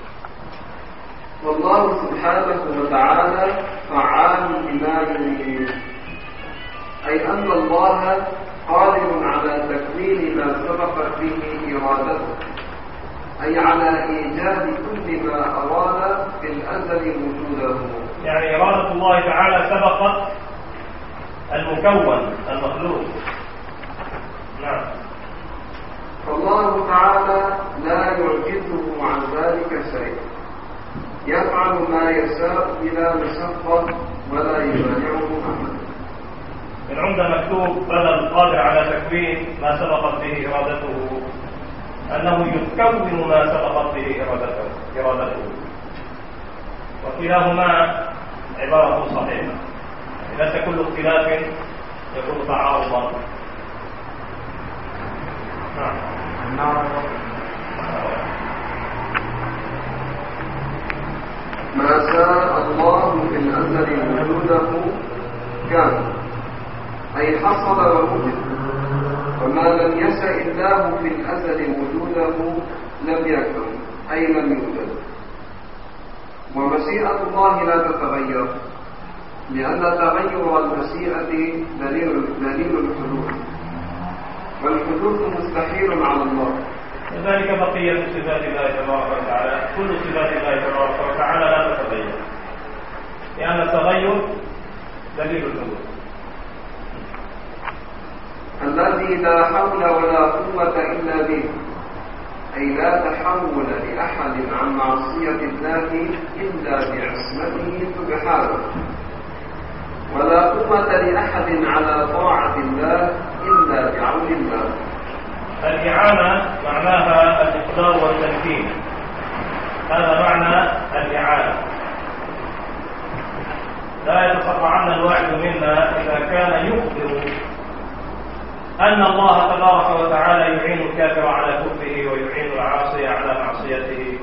A: والله سبحانه وتعالى فعال لما يريد، أي أن الله قادر على تكوين ما سبقت به إرادته، أي على إيجاد كل ما أراد في الأزل وجوده.
B: يعني إرادة الله تعالى سبقت المكون المخلوق. نعم.
A: فالله تعالى لا يعجزه عن ذلك شيء، يفعل ما يشاء بلا مشقة ولا يمانعه أحد.
B: العمدة مكتوب بدل قادر على تكوين ما سبقت به إرادته أنه يكون ما سبقت به إرادته، وكلاهما عبارة صحيحة. ليس كل اختلاف يكون تعارضا. نعم.
A: ما شاء الله في الأزل وجوده كان، أي حصل ووجد، في الأزل وجوده لم يكن أي لم يوجد. ومشيئة الله لا تتغير، لأن تغير المشيئة دليل الحدوث، والحدوث مستحيل على الله.
B: لذلك بقية صفات الله تبارك وتعالى، كل صفات الله تبارك وتعالى لا تتغير، لأن التغير دليل الحدوث.
A: الذي لا حول ولا قوة إلا به، أي لا تحول لأحد عن معصية الله إلا بعصمته سبحانه، ولا قوة لأحد على طاعة الله إلا بعون الله.
B: الإعانة معناها الإقدار والتمكين، هذا معنى الإعانة. لا يتصرعن الواحد منا إذا كان يخبر أن الله تبارك وتعالى يعين الكافر على كفره ويعين العاصي على معصيته.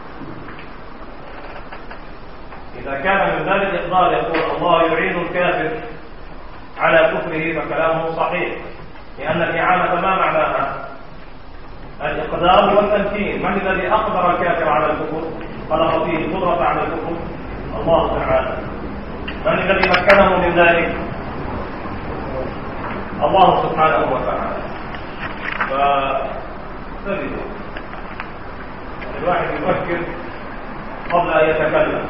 B: إذا كان من باب الإقدار يقول الله يعين الكافر على كفره فكلامه صحيح، لأن الإعانة ما معناها؟ الإقدار والتمكين. من الذي أقدر الكافر على الكفر؟ خلق فيه القدرة على الكفر الله تعالى. من الذي مكنه من ذلك؟ الله سبحانه وتعالى. فتجد الواحد يفكر قبل أن يتكلم.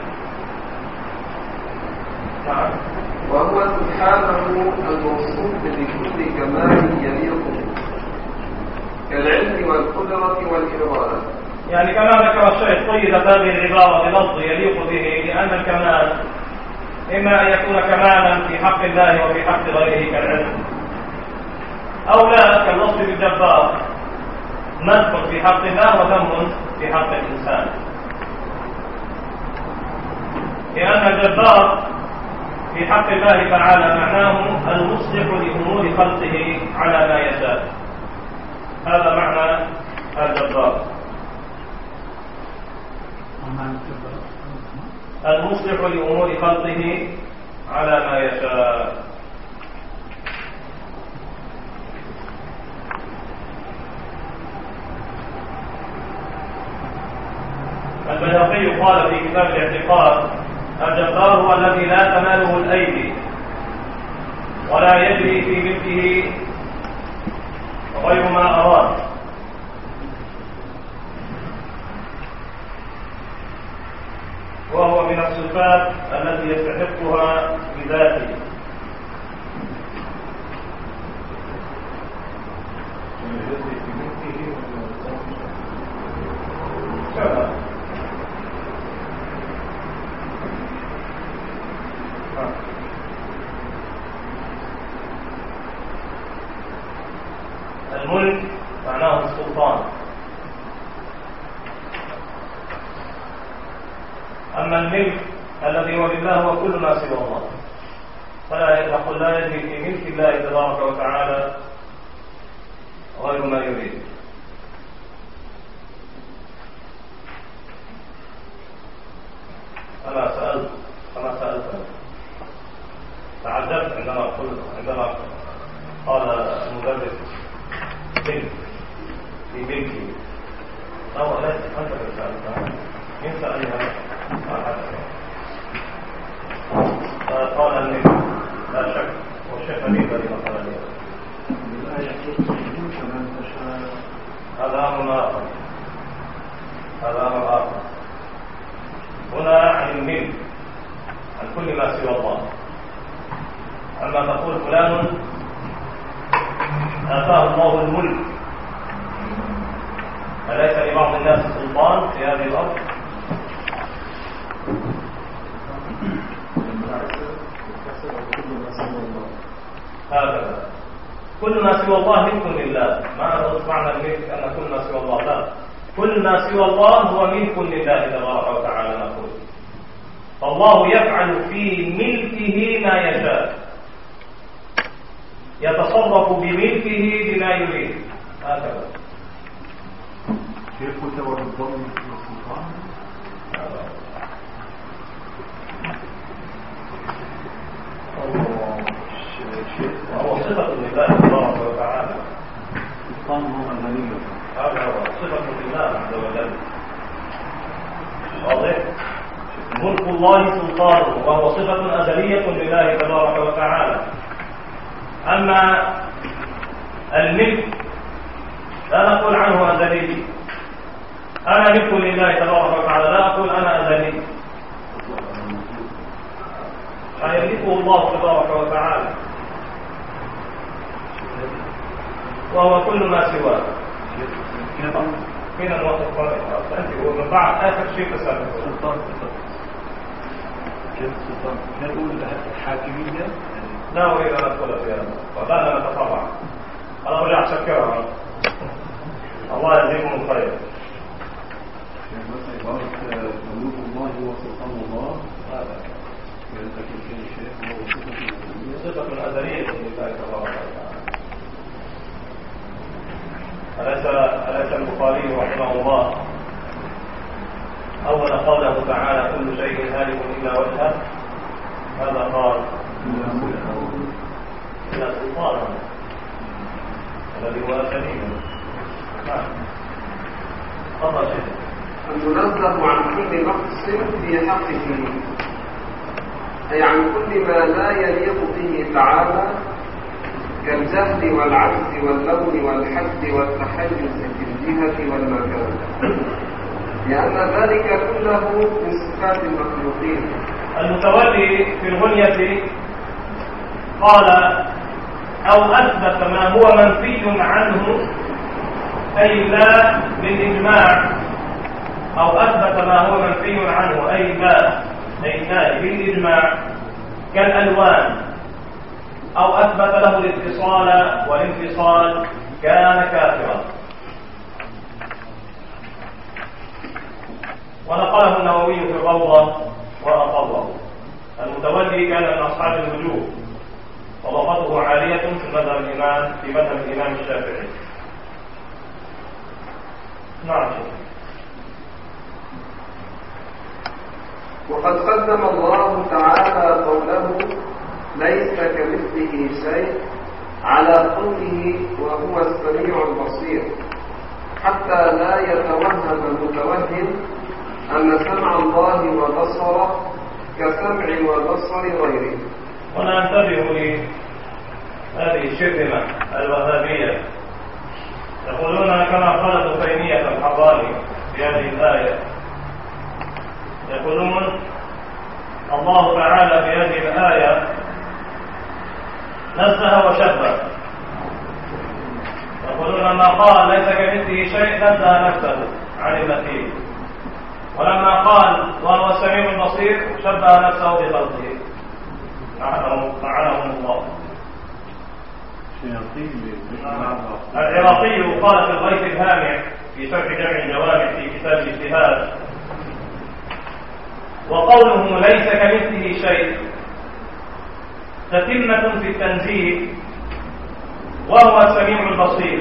B: نعم.
A: وهو سبحانه الموصوف بكل كمال يليق به، كالعلم والقدرة والإرادة.
B: يعني كما ذكر الشيخ قيدت هذه العبارة بلفظ يليق به، لأن الكمال إما أن يكون كمالا في حق الله وفي حق غيره كالعلم، أو لا كالوصف بالجبار، مدح في حق الله وذم في حق الإنسان. لأن الجبار في حق الله تعالى معناه المصلح لأمور خلقه على ما يشاء، هذا معنى الجبار. المصلح لأمور خلقه على ما يشاء. البيهقي قال في كتاب الاعتقاد: الجبار هو الذي لا تناله الأيدي ولا يجري في ملكه غير ما أراد، وهو من الصفات التي يستحقها بذاته. الملك معناه السلطان، أما الملك الذي هو لله هو كل ما سوى الله، فلا يدخل لا يجري في ملك الله تبارك وتعالى غير ما يريد. أنا سألت تعجبت عندما قال المدرس ملك في ملكي، أو لا أنت سألت مين سألني هذا؟ قال الملك لا شك، والشيخ أمين الذي قال لي هذا أمر آخر. هنا عن الملك عن كل ما سوى الله. أما تقول فلان آتاه الله الملك، أليس لبعض الناس سلطان في هذه الأرض؟ هكذا كل ما سوى الله ملك لله. ما نقول معنى الملك أن كل ما سوى الله، لا، كل ما سوى الله هو ملك لله تبارك وتعالى. نقول فالله يفعل في ملكه ما يشاء، يتصرف بملكه بما يريد، هكذا.
C: كيف تعتبر الظلم والسلطان؟
B: وهو صفة لله تبارك وتعالى.
C: سلطانه أزلي.
B: هذا هو صفة لله عز وجل. واضح؟ ملك الله سلطانه، وهو صفة أزلية لله تبارك وتعالى. أما الملك لا نقول عنه أزلي. أنا ملك لله تبارك وتعالى، لا أقول أنا أزلي. يملكه الله تبارك وتعالى، وهو كل ما سواه. فينا الوقت ومن بعد آخر شيء تسأل
C: كيف السلطان؟ نقول الحاكمية؟
B: لا أريد أن أدخل في هذا، لا نتطرع. أنا أرجع أشكرها، الله يجزيكم الخير.
C: مثلا عبارة ملوك الله هو سلطان الله، هذا يلتقي فيه شيء هو
B: صفة أزلية لله تبارك وتعالى. أليس البخاري رحمه الله أول قوله تعالى كل شيء هالك إلا وجهه، هذا قال إلا سلطانه الذي هو سليم. تفضل شيخ.
A: المنزه عن كل نقص في حقه، أي عن كل ما لا يليق به تعالى كالجهل والعجز واللون والحد والتحيز في الجهة والمكان، لأن ذلك كله من صفات المخلوقين.
B: المتولي في الغنية قال أو أثبت ما هو منفي عنه، أي لا بالإجماع، أو أثبت ما هو منفي عنه أي لا بالإجماع كالألوان، أو أثبت له الاتصال والانفصال كان كافرا. ونقله النووي في الروضة وأقره. المتولي كان من أصحاب الوجوه، وضبطه عالية في مذهب الإمام الشافعي. نعم.
A: وقد قدم الله تعالى قوله ليس كمثله شيء على قوله وهو السميع البصير، حتى لا يتوهم المتوهم أن سمع الله وبصره كسمع وبصر غيره.
B: هنا انتبهوا لهذه الشبهة الوهابية، يقولون كما قال ابن تيمية الحضاري في هذه الآية، يقولون الله تعالى في هذه الآية نزه وشبه. يقولون لما قال ليس كمثله شيء نزه نفسه عن المثيل، ولما قال وهو السميع البصير شبه نفسه بخلقه. لعنهم الله. العراقي قال في الغيث الهامع في شرح جمع الجوامع في كتاب الاجتهاد، وقوله ليس كمثله شيء تتمة في التنزيه وهو السميع البصير،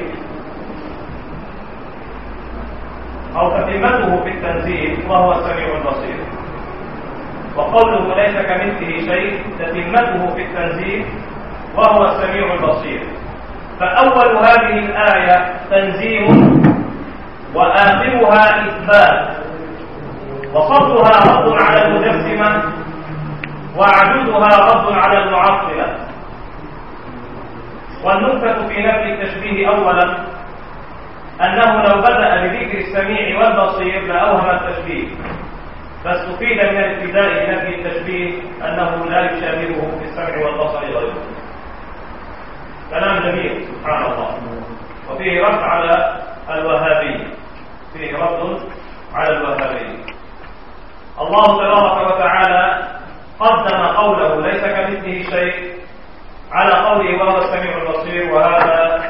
B: أو تتمته في التنزيه وهو السميع البصير. وقوله ليس كمثله شيء تتمته في التنزيه وهو السميع البصير. فأول هذه الآية تنزيه وآخرها إثبات، وصدها رد على المجسمة وعدودها رد على المعطلة. والنكتة في نفي التشبيه أولا أنه لو بدأ بذكر السميع والبصير لأوهم التشبيه، فاستفيد من الابتداء بنفي التشبيه أنه لا يشابهه في السمع والبصر غيره. كلام جميل سبحان الله. وفيه رد على الوهابية، فيه رد على الوهابية. الله تبارك وتعالى قدم قوله ليس كمثله شيء على قوله وهو السميع البصير، وهذا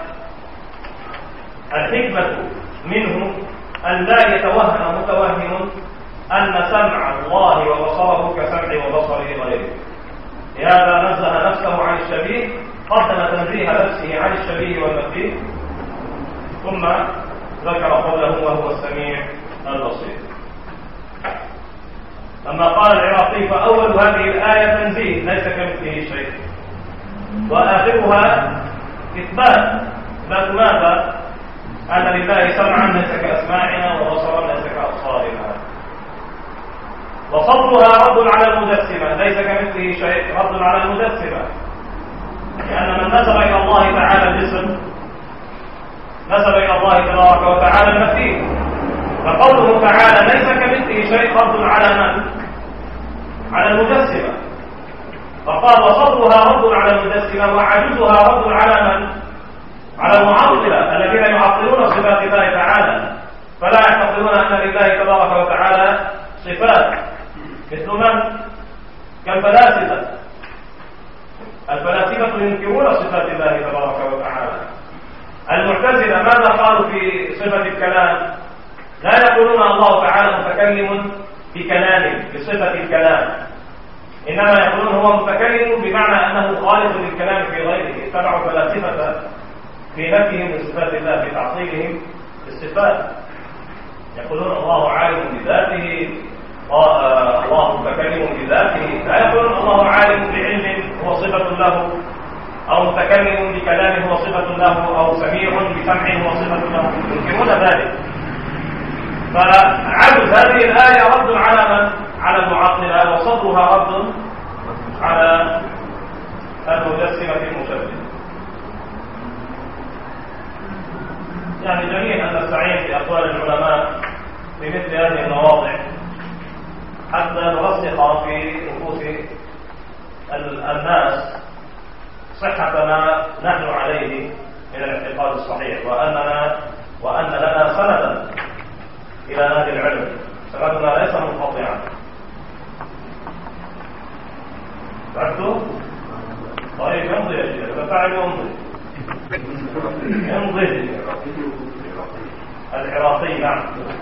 B: الحكمة منه أن لا يتوهم متوهم أن سمع الله وبصره كسمع وبصر غيره. لهذا نزه نفسه عن الشبيه، قدم تنزيه نفسه عن الشبيه والمثيل، ثم ذكر قوله وهو السميع البصير. لما قال العراقي فأول هذه الآية تنزيه ليس كمثله شيء، وآخرها إثبات. ماذا؟ أن لله سمعا ليس كأسماعنا وبصرا ليس كأبصارنا. وصدها رد على المجسمة، ليس كمثله شيء، رد على المجسمة، لأن من نسب إلى الله تعالى الجسم نسب إلى الله تبارك وتعالى المثيل. فقوله تعالى ليس كمثله شيء رد على من؟ على المجسمة. فقال وصدها رد على المجسمة، وعجزها رد على من؟ على المعطلة الذين يعطلون صفات الله تعالى، فلا يعتقدون أن لله تبارك وتعالى صفات، مثل من؟ كالفلاسفة. الفلاسفة ينكرون صفات الله تبارك وتعالى. المعتزلة ماذا قالوا في صفة الكلام؟ لا يقولون الله تعالى متكلم بكلام بصفة الكلام، إنما يقولون هو متكلم بمعنى أنه خالق للكلام في غيره. اتبعوا الفلاسفة في نفيهم لصفات الله، في تعطيلهم الصفات. يقولون الله عالم بذاته، الله متكلم بذاته، لا يقولون الله عالم بعلم هو صفة له، أو متكلم بكلام هو صفة له، أو سميع بسمع هو صفة له، ينكرون ذلك. فعجز هذه الآية رد على من؟ على المعطلة، وصدها رد على المجسمة المشبهة. يعني جميل أن نستعين بأقوال العلماء في مثل هذه المواضع حتى نرسخ في نفوس الناس صحة ما نحن عليه من الاعتقاد الصحيح، وأن لنا سندا إلى هذا العلم، سندنا ليس منقطعا. تعرفتوا؟ طيب يمضي يا شيخ، ففعل يمضي العراقي. نعم،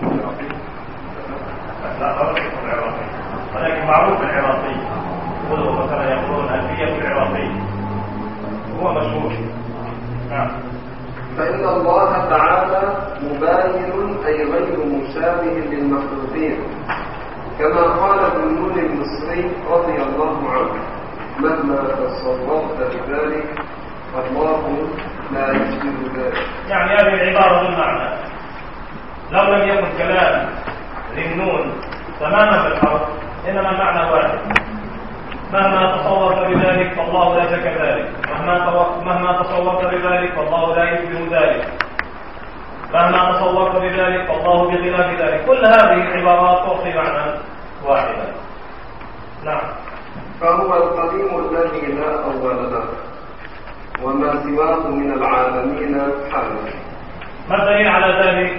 B: لا أعرف العراقي، ولكن معروف العراقي. يقولوا مثلا يقولون ألفية العراقي، هو مشهور. نعم.
A: فإن الله تعالى مباين أي غير مشابه للمخلوقين، كما قال ابن نون المصري رضي الله عنه: مهما تصورت بذلك فالله لا يشبه ذلك.
B: يعني هذه العبارة بالمعنى، لو لم يكن كلام للنون تماما بالحرف، إنما المعنى واحد: مهما تصورت بذلك فالله ليس كذلك، مهما تصورت بذلك فالله لا يشبه ذلك، مهما تصورت بذلك فالله بخلاف ذلك. كل هذه العبارات تعطي معنى واحدا. نعم.
A: فهو القديم الذي لا أول له، وما سواه من العالمين حاله.
B: ما الدليل على ذلك؟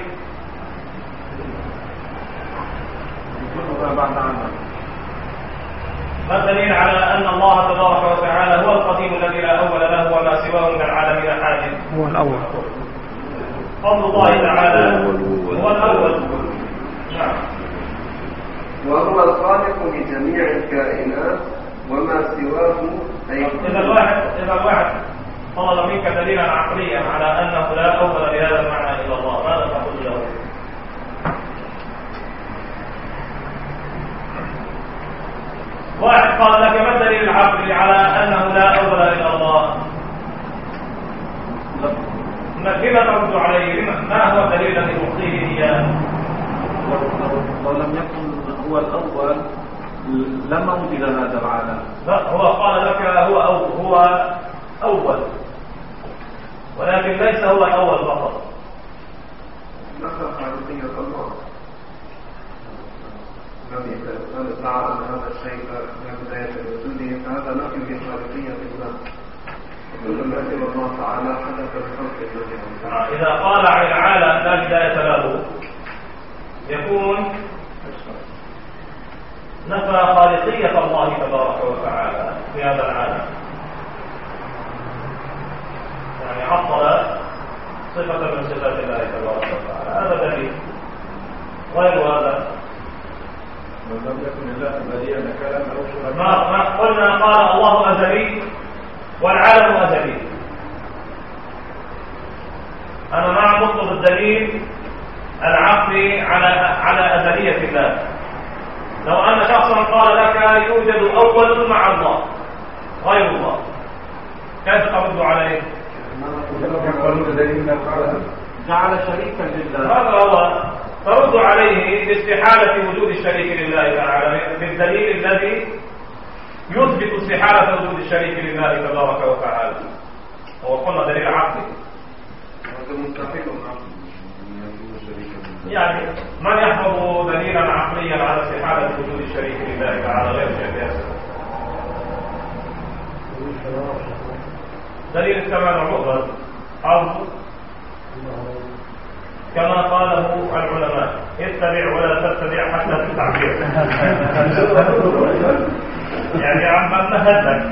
B: ما الدليل على أن الله تبارك وتعالى هو القديم الذي لا أول له، وما سواه من العالمين حادث؟
D: هو الأول.
B: فضل الله تعالى هو الأول. نعم.
A: وهو الخالق لجميع الكائنات، وما سواه أي.
B: إذا الواحد طلب منك دليلا عقليا على أنه لا أول لهذا المعنى إلا الله، ماذا تقول له؟ واحد قال لك ما الدليل العقلي على أنه لا أول إلا الله؟ لما ترد عليه؟ ما هو الدليل الذي تعطيه إياه؟
C: لو لم يكن هو الأول لما وجد هذا العالم.
B: لا، هو قال لك هو أول، ولكن ليس هو الأول فقط.
A: نقرأ خالقية الله. الذي الإنسان ادعى أن هذا الشيء لا بداية لوجوده، فهذا نفي لخالقية الله. وكل ما سوى الله تعالى حدث بخلق الله.
B: إذا قال عن العالم لا بداية له، يكون نفى خالقية الله تبارك وتعالى في هذا العالم، يعني عطل صفة من صفات الله تبارك وتعالى. هذا دليل. غير هذا
C: لم يكن الله أزليا لكان أو
B: ما قلنا قال الله أزلي والعالم أزلي. أنا ما نطلب الدليل العقلي على أزلية الله. لو أن شخصا قال لك يوجد أول مع الله غير الله، كيف ترد عليه؟
C: جعل شريكا لله.
B: هذا هو ترد عليه باستحالة وجود الشريك لله تعالى بالدليل الذي يثبت استحالة وجود الشريك لله تبارك وتعالى. هو قلنا دليل عقلي.
A: هذا مستحيل
B: يعني من يحفظ دليلا عقليا على استحالة وجود الشريك لله تعالى غير شيء ياسر؟ دليل السماع المعضل أو كما قاله العلماء اتبع ولا تتبع حتى تستعبير. يعني عم نهدك.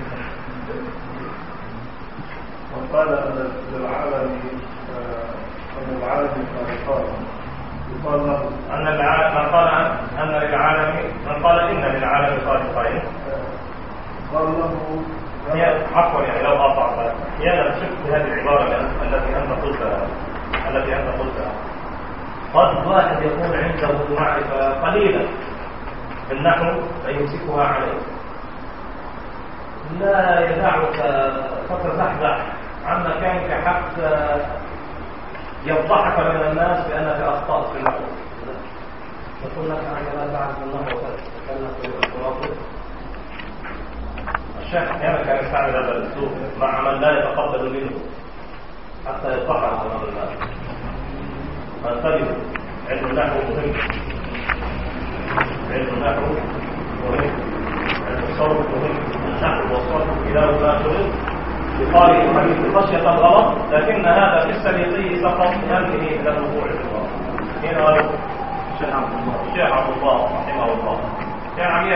C: وقال أن للعالم يقال له
B: أن العالم من قال أن للعالم من قال إن للعالم خالقين
C: قال له
B: عفوا يعني لو أطعت يا لم شفت هذه العبارة التي أنت قلتها قد واحد يكون عنده معرفة قليلة بالنحو فيمسكها عليه لا يدعك فتزحزح عن مكانك حتى يفضحك بين الناس بأنك أخطأت في النحو. نقول لك أنا لا تعرف النحو وتتكلم في الأسواق. الشيخ أحيانا كان يستعمل هذا الأسلوب مع من لا يتقبل منه حتى يفضحه أمام الناس. فانتبهوا، علم النحو مهم، علم النحو مهم، علم الصرف مهم. النحو والصرف كلاهما شغل بقارئ الحديث خشية الغلط، لكن هذا في السليقي سقط ينتهي إلى الوقوع في الغلط. هنا قالوا الشيخ عبد الله رحمه الله كان عم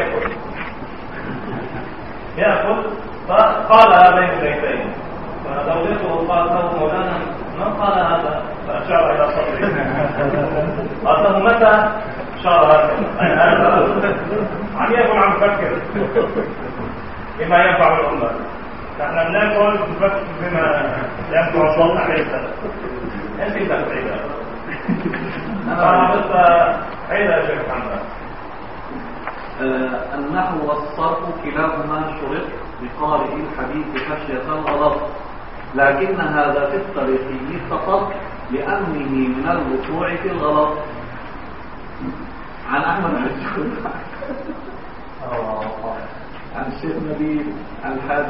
B: يأكل فقال هذين البيتين فزوجته قالت له مولانا من قال هذا؟ فأشار إلى صدره. قالت له متى؟ أشار هذا. عم يأكل عم يفكر بما ينفع الأمة. نحن بناكل نفكر بما ينفع الله عليه السلام. انت تفعيلها. أنا عملت عيدة يا شيخ محمد.
D: النحو والصرف كلاهما شرط بقارئ الحديث خشية الغلط، لكن هذا في الطريقي فقط لأمنه من الوقوع في الغلط. عن أحمد حجون عن الشيخ نبيل عن الحاج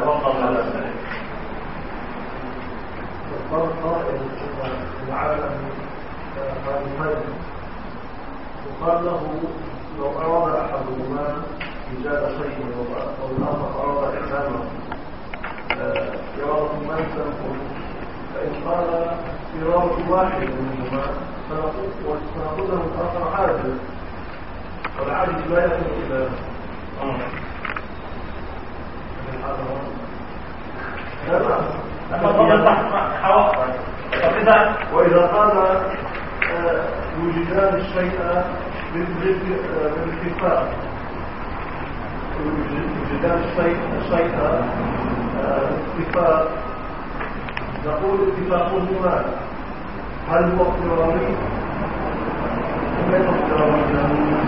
C: وقال له لو أراد أحدهما إيجاد شيء والآخر أراد إعلامه إرادة ما يسلمه، فإن قال إرادة واحد منهما فنقول له الآخر عاجز، والعاجز لا يكون إلا وإذا قال يوجدان الشيء بالاتفاق، يوجدان الشيء بالاتفاق، نقول اتفاقهما هل هو اضطراري؟ ليس اضطراريا،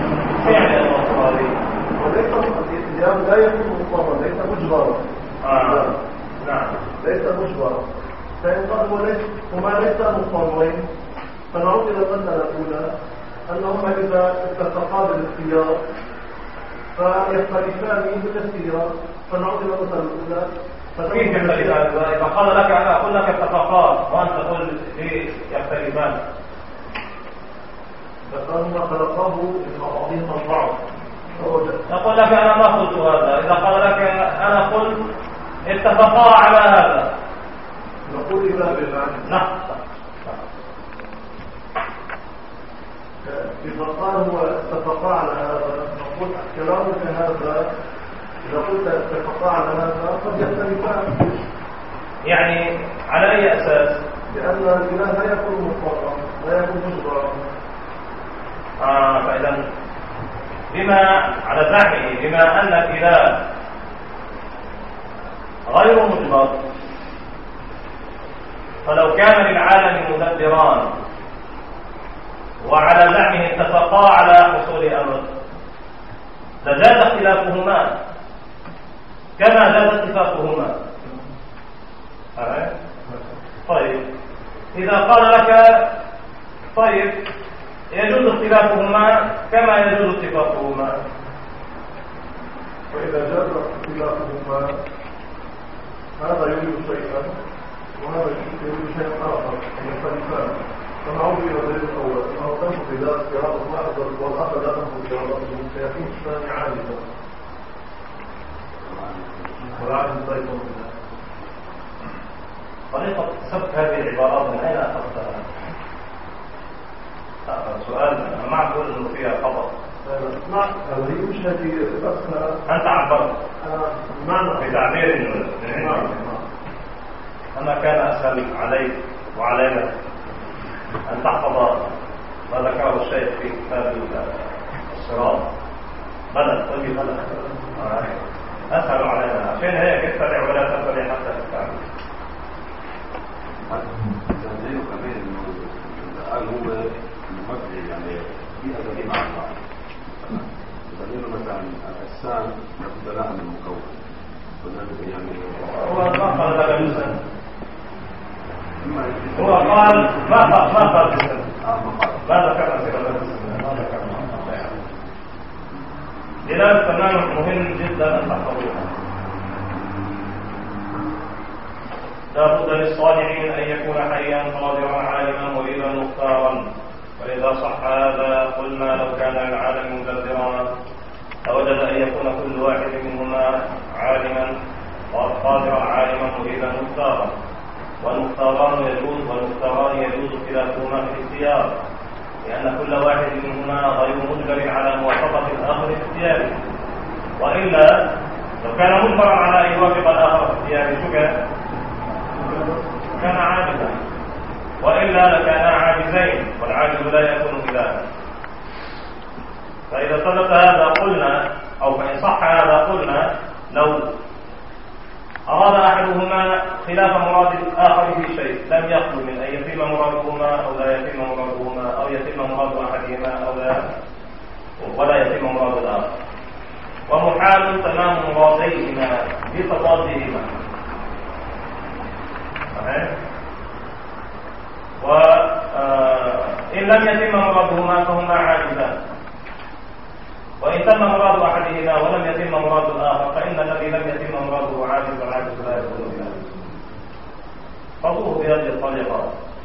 C: وليس لا يكون مضطرا، ليس مجبرا.
B: نعم
C: ليس مجبرا. فإن قال هما ليس مضطرين فنعود إلى المسألة الأولى أنهما إذا اتفقا بالاختيار فيختلفان بالاختيار، فنعود إلى المسألة الأولى
B: كيف يختلفان؟ إذا قال لك أنا أقول لك اتفقا وأنت تقول ليه يختلفان؟
C: فقالهما خلقاه من بعضهما البعض.
B: نقول لك أنا ما قلت هذا. إذا قال لك أنا قلت اتفقا على هذا
C: نقول إذا بالمعنى.
B: نعم.
C: إذا قالوا اتفقا على هذا نقول كلامك هذا إذا قلت اتفقا على هذا قد يختلفان.
B: يعني على أي أساس؟
C: لأن الإله لا يكون مضطرا لا يكون مجبرا.
B: فإذا بما على زعمه بما أن الإله غير مجبر، فلو كان للعالم مدبران وعلى زعمه اتفقا على حصول أمر لجاز اختلافهما كما جاز اتفاقهما. طيب إذا قال لك طيب يجوز اختلافهما كما يجوز اتفاقهما،
C: وإذا جاز اختلافهما هذا يوجد شيئا وهذا يوجد شيئا آخر يختلفان، فنعود إلى الدليل الأول أنه تنفذ خلاف قراءة واحد والآخر لا تنفذ قراءته فيكون الثاني عالما والعالم ضيق منها.
B: طريقة سبك هذه العبارات من أين أخذتها؟ سؤال أنا ما أقول إنه فيها خطأ.
C: لا هذه مش هذه بس
B: أنت عبرت
C: معنى
B: بتعبير أما كان أسهل عليك وعلينا أن تحفظ ما ذكره الشيخ في كتاب الصراط. بلد قل لي بلد أسهل علينا عشان هيك اتبع ولا تتبع حتى تتبع.
E: زين كمان انه الان هو المفضل يعني في ادويه مع بعض. زين مثلا السام ابتداء من المكون يعني
B: هو ما قال هذا جزءا، هو قال ما قال جزءا، ما ذكرنا صيغه الجزء، ما ذكرنا. لذلك تمام مهم جدا ان تحفظوها. لا بد للصالحين أن يكون حيا قادرا عالما مريدا مختارا، وإذا صح هذا قلنا لو كان العالم مدبرا لوجد أن يكون كل واحد منهما عالما قادرا عالما مريدا مختارا، والمختاران يجوز خلافهما في الاختيار، لأن كل واحد منهما غير مجبر على موافقة الآخر في اختياره، وإلا لو كان مجبرا على أن يوافق الآخر في اختياره شو كان عاجزا، وإلا لكان عاجزين، والعاجز لا يكون إلها. فإذا ثبت هذا قلنا، أو فإن صح هذا قلنا لو أراد أحدهما خلاف مراد الآخر في شيء لم يخلو من أن يتم مرادهما أو لا يتم مرادهما، أو يتم مراد أحدهما ولا يتم مراد الآخر، ومحال تمام مراديهما بتضادهما. وإن لم يتم مرادهما فهما عاجزان، وإن تم مراد أحدهما ولم يتم مراد الآخر فإن الذي لم يتم مراده عاجز، والعاجز لا يكون إله. فضوه بهذه الطريقة.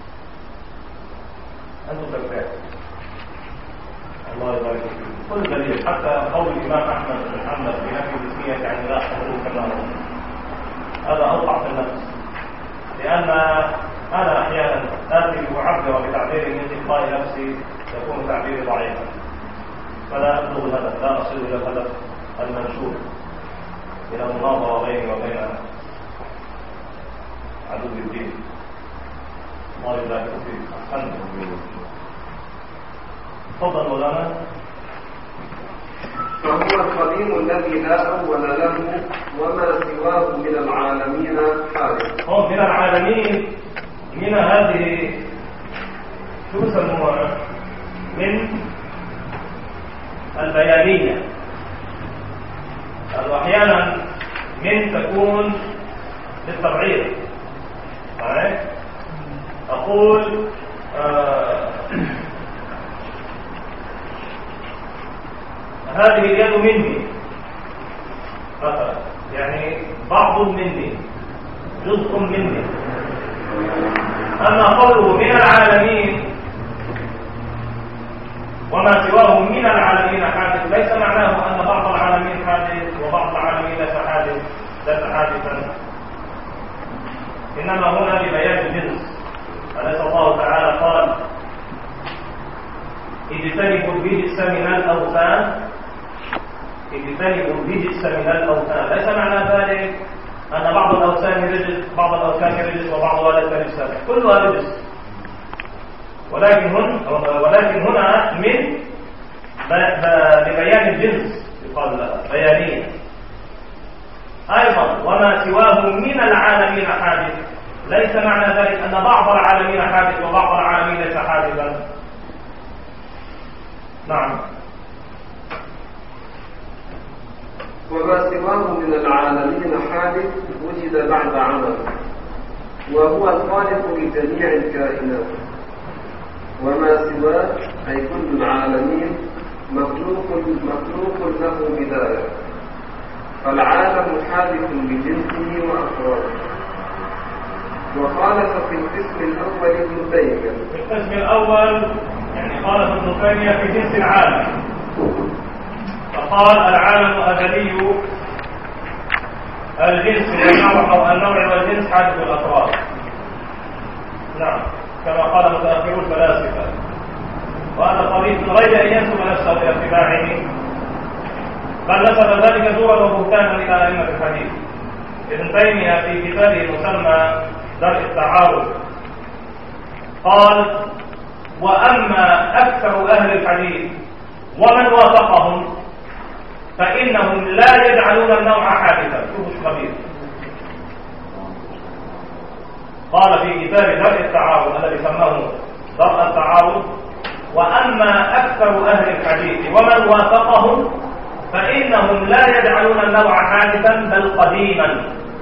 B: أنتم تكفير الله يبارك فيكم. كل دليل حتى قول الإمام أحمد بن محمد في نفي الاسمية عن لا حضور كما هو، هذا أوقع في النفس، لأن أنا أحيانا آتي أعبر بتعبير من تلقاء نفسي يكون تعبيري ضعيفا، فلا أبلغ الهدف، لا أصل إلى الهدف المنشور، إلى المناظرة بيني وبين عدو الدين. الله يبارك فيك. أحسنت. تفضل مولانا.
A: فهو القديم الذي لا أول له وما سواه من العالمين حادث.
B: هم من العالمين من هذه شو يسموها؟ من البيانية. أحيانا من تكون للتبعير. أقول هذه اليد مني مثلا، يعني بعض مني، جزء مني. أما قوله من العالمين وما سواه من العالمين حادث، ليس معناه أن بعض العالمين حادث وبعض العالمين ليس حادثا، إنما هنا لبيان الجنس. أليس الله تعالى قال اجتنبوا الرجس من الأوثان؟ اجتنبوا الرجس من الأوثان، ليس معنى ذلك أن بعض الأوثان رجس وبعضها ليس رجسا، كلها رجس، ولكن هنا من لبيان الجنس يقال لها بيانية. أيضا وما سواه من العالمين حادث، ليس معنى ذلك أن بعض العالمين حادث وبعض العالمين ليس حادثا. نعم.
A: وما سواه من العالمين حادث وجد بعد عمل. وهو الخالق لجميع الكائنات، وما سواه أي كل العالمين مخلوق له بداية، فالعالم حادث بجنسه وأفراده. وخالف في القسم الأول ابن تيمية.
B: في القسم الأول يعني خالف ابن تيمية في جنس العالم، فقال العالم أزلي الجنس والنوع أو النوع والجنس حادث الأفراد. نعم، كما قال متأخرو الفلاسفة، وهذا قريب من غير أن ينسب نفسه إلى اتباعه، بل نسب ذلك زورا وبهتانا إلى أئمة الحديث. ابن تيمية في كتابه المسمى درء التعارض قال: وأما أكثر أهل الحديث ومن وافقهم فإنهم لا يجعلون النوع حادثا. شوفوا خبير. قال في كتاب درء التعارض الذي سماه درء التعارض: وأما أكثر أهل الحديث ومن وافقهم فإنهم لا يجعلون النوع حادثا بل قديما.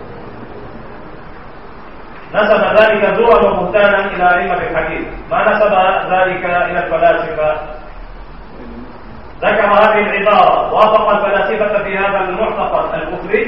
B: نسب ذلك زورا وبهتانا إلى أئمة الحديث، ما نسب ذلك إلى الفلاسفة. ذكر هذه العبارة: وافق الفلاسفة في هذا المعتقد الكفري،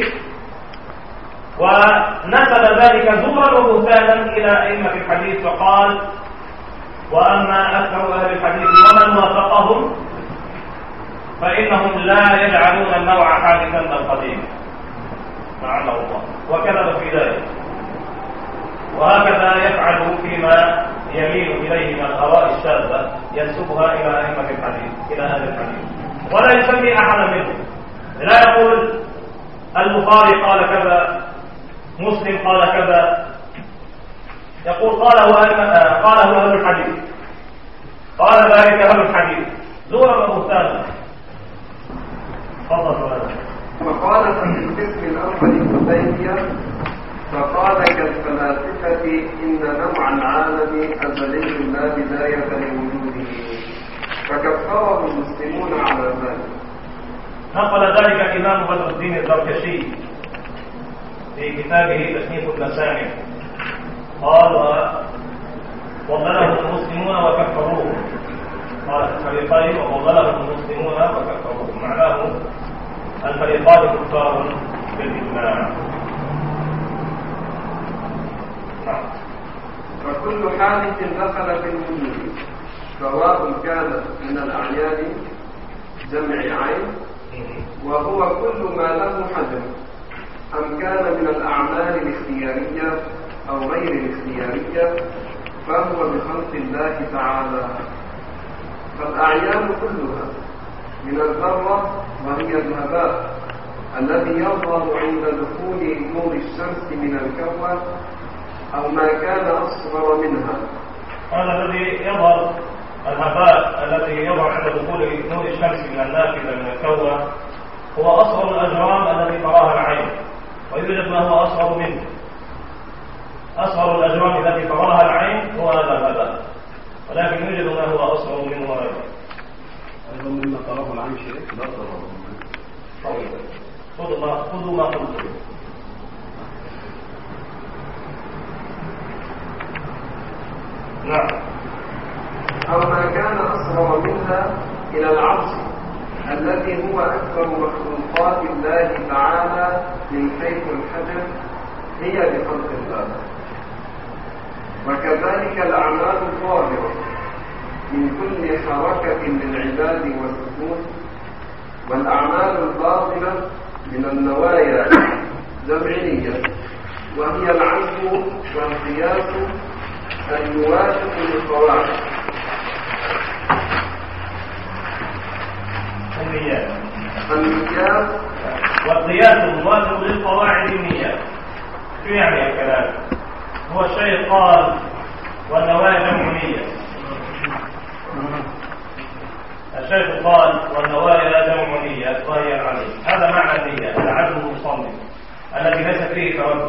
B: ونسب ذلك زورا وبهتانا إلى أئمة الحديث، فقال: وأما أكثر أهل الحديث ومن وافقهم فإنهم لا يجعلون النوع حادثا بل قديما. لعنه الله، وكذب في ذلك. وهكذا يفعل فيما يميل إليه من الآراء الشاذة، ينسبها إلى أئمة الحديث، إلى أهل الحديث، ولا يسمي أحدا منهم. لا يقول البخاري قال كذا، مسلم قال كذا، يقول قاله أهل الحديث، قال ذلك أهل الحديث، زورا وبهتانا.
A: وقال في القسم الأول ابن تيمية: فقال كالفلاسفة إن نوع العالم أزلي لا بداية لوجوده، فكفره المسلمون على ذلك.
B: نقل ذلك الإمام بدر الدين الزركشي في كتابه تصنيف المسامع، قال: وضلهم المسلمون وكفروه. قال الفريقين وضلهم المسلمون وكفروه، معناه الفريقان كفار بالإجماع.
A: فكل حادث دخل في الوجود، سواء كان من الأعيان جمع عين، وهو كل ما له حجم، أم كان من الأعمال الاختيارية أو غير الاختيارية، فهو بخلق الله تعالى. فالأعيان كلها من الذرة، وهي الهباء الذي يظهر عند دخول نور الشمس من الكون، أو ما كان أصغر منها.
B: هذا الذي يظهر، الهباء الذي يظهر عند دخول نور الشمس من النافذة من الكون، هو أصغر الأجرام الذي تراها العين، ويوجد ما هو أصغر منه. أصغر الأجرام التي تراها العين هو هذا الهباء، ولكن يوجد ما هو أصغر منه وغيره.
E: أيضا مما تراه العين شريك لا تراه.
B: خذوا ما قلت. نعم.
A: أو ما كان أصغر منها إلى العرش الذي هو أكبر مخلوقات الله تعالى من حيث الحجم، هي بخلق الله. وكذلك الأعمال الظاهرة من كل حركة للعباد والسكون، والأعمال الباطنة من النوايا جمعية، وهي العزم والقياس أن يوافق القواعد. النيات
B: والقياس موافق للقواعد النيات. شو يعني الكلام؟ هو الشيء قال والنوايا جمع نية. الشيخ قال والنوايا جمع نية وهي العزم. هذا معنى النية، العزم المصمم الذي ليس فيه تردد.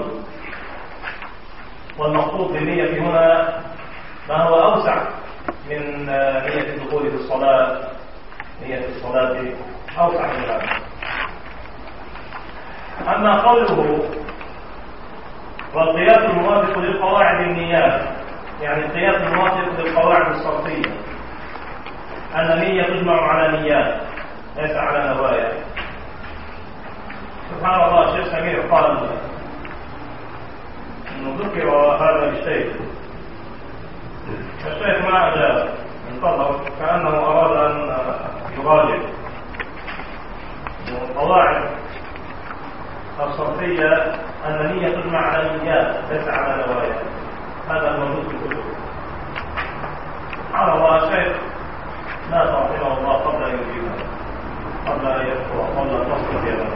B: والمقصود بالنية هنا ما هو أوسع من نية الدخول في الصلاة. نية الصلاة أوسع من هذا. أما قوله والقياس الموافق للقواعد النيات، يعني القياس الموافق للقواعد الصرفية، أن النية تجمع على نيات ليس على نوايا. سبحان الله، الشيخ سمير قال انه ذكر هذا الشيء، الشيخ ما اجاب، انتظر كانه اراد ان يراجع القواعد الصرفيه ان النيه تجمع على النيات ليس على نوايا. هذا الموجود في الكتب. سبحان الله، الشيخ لا رحمه الله قبل ان يجيبه، قبل ان يذكر، قبل ان تصل يده.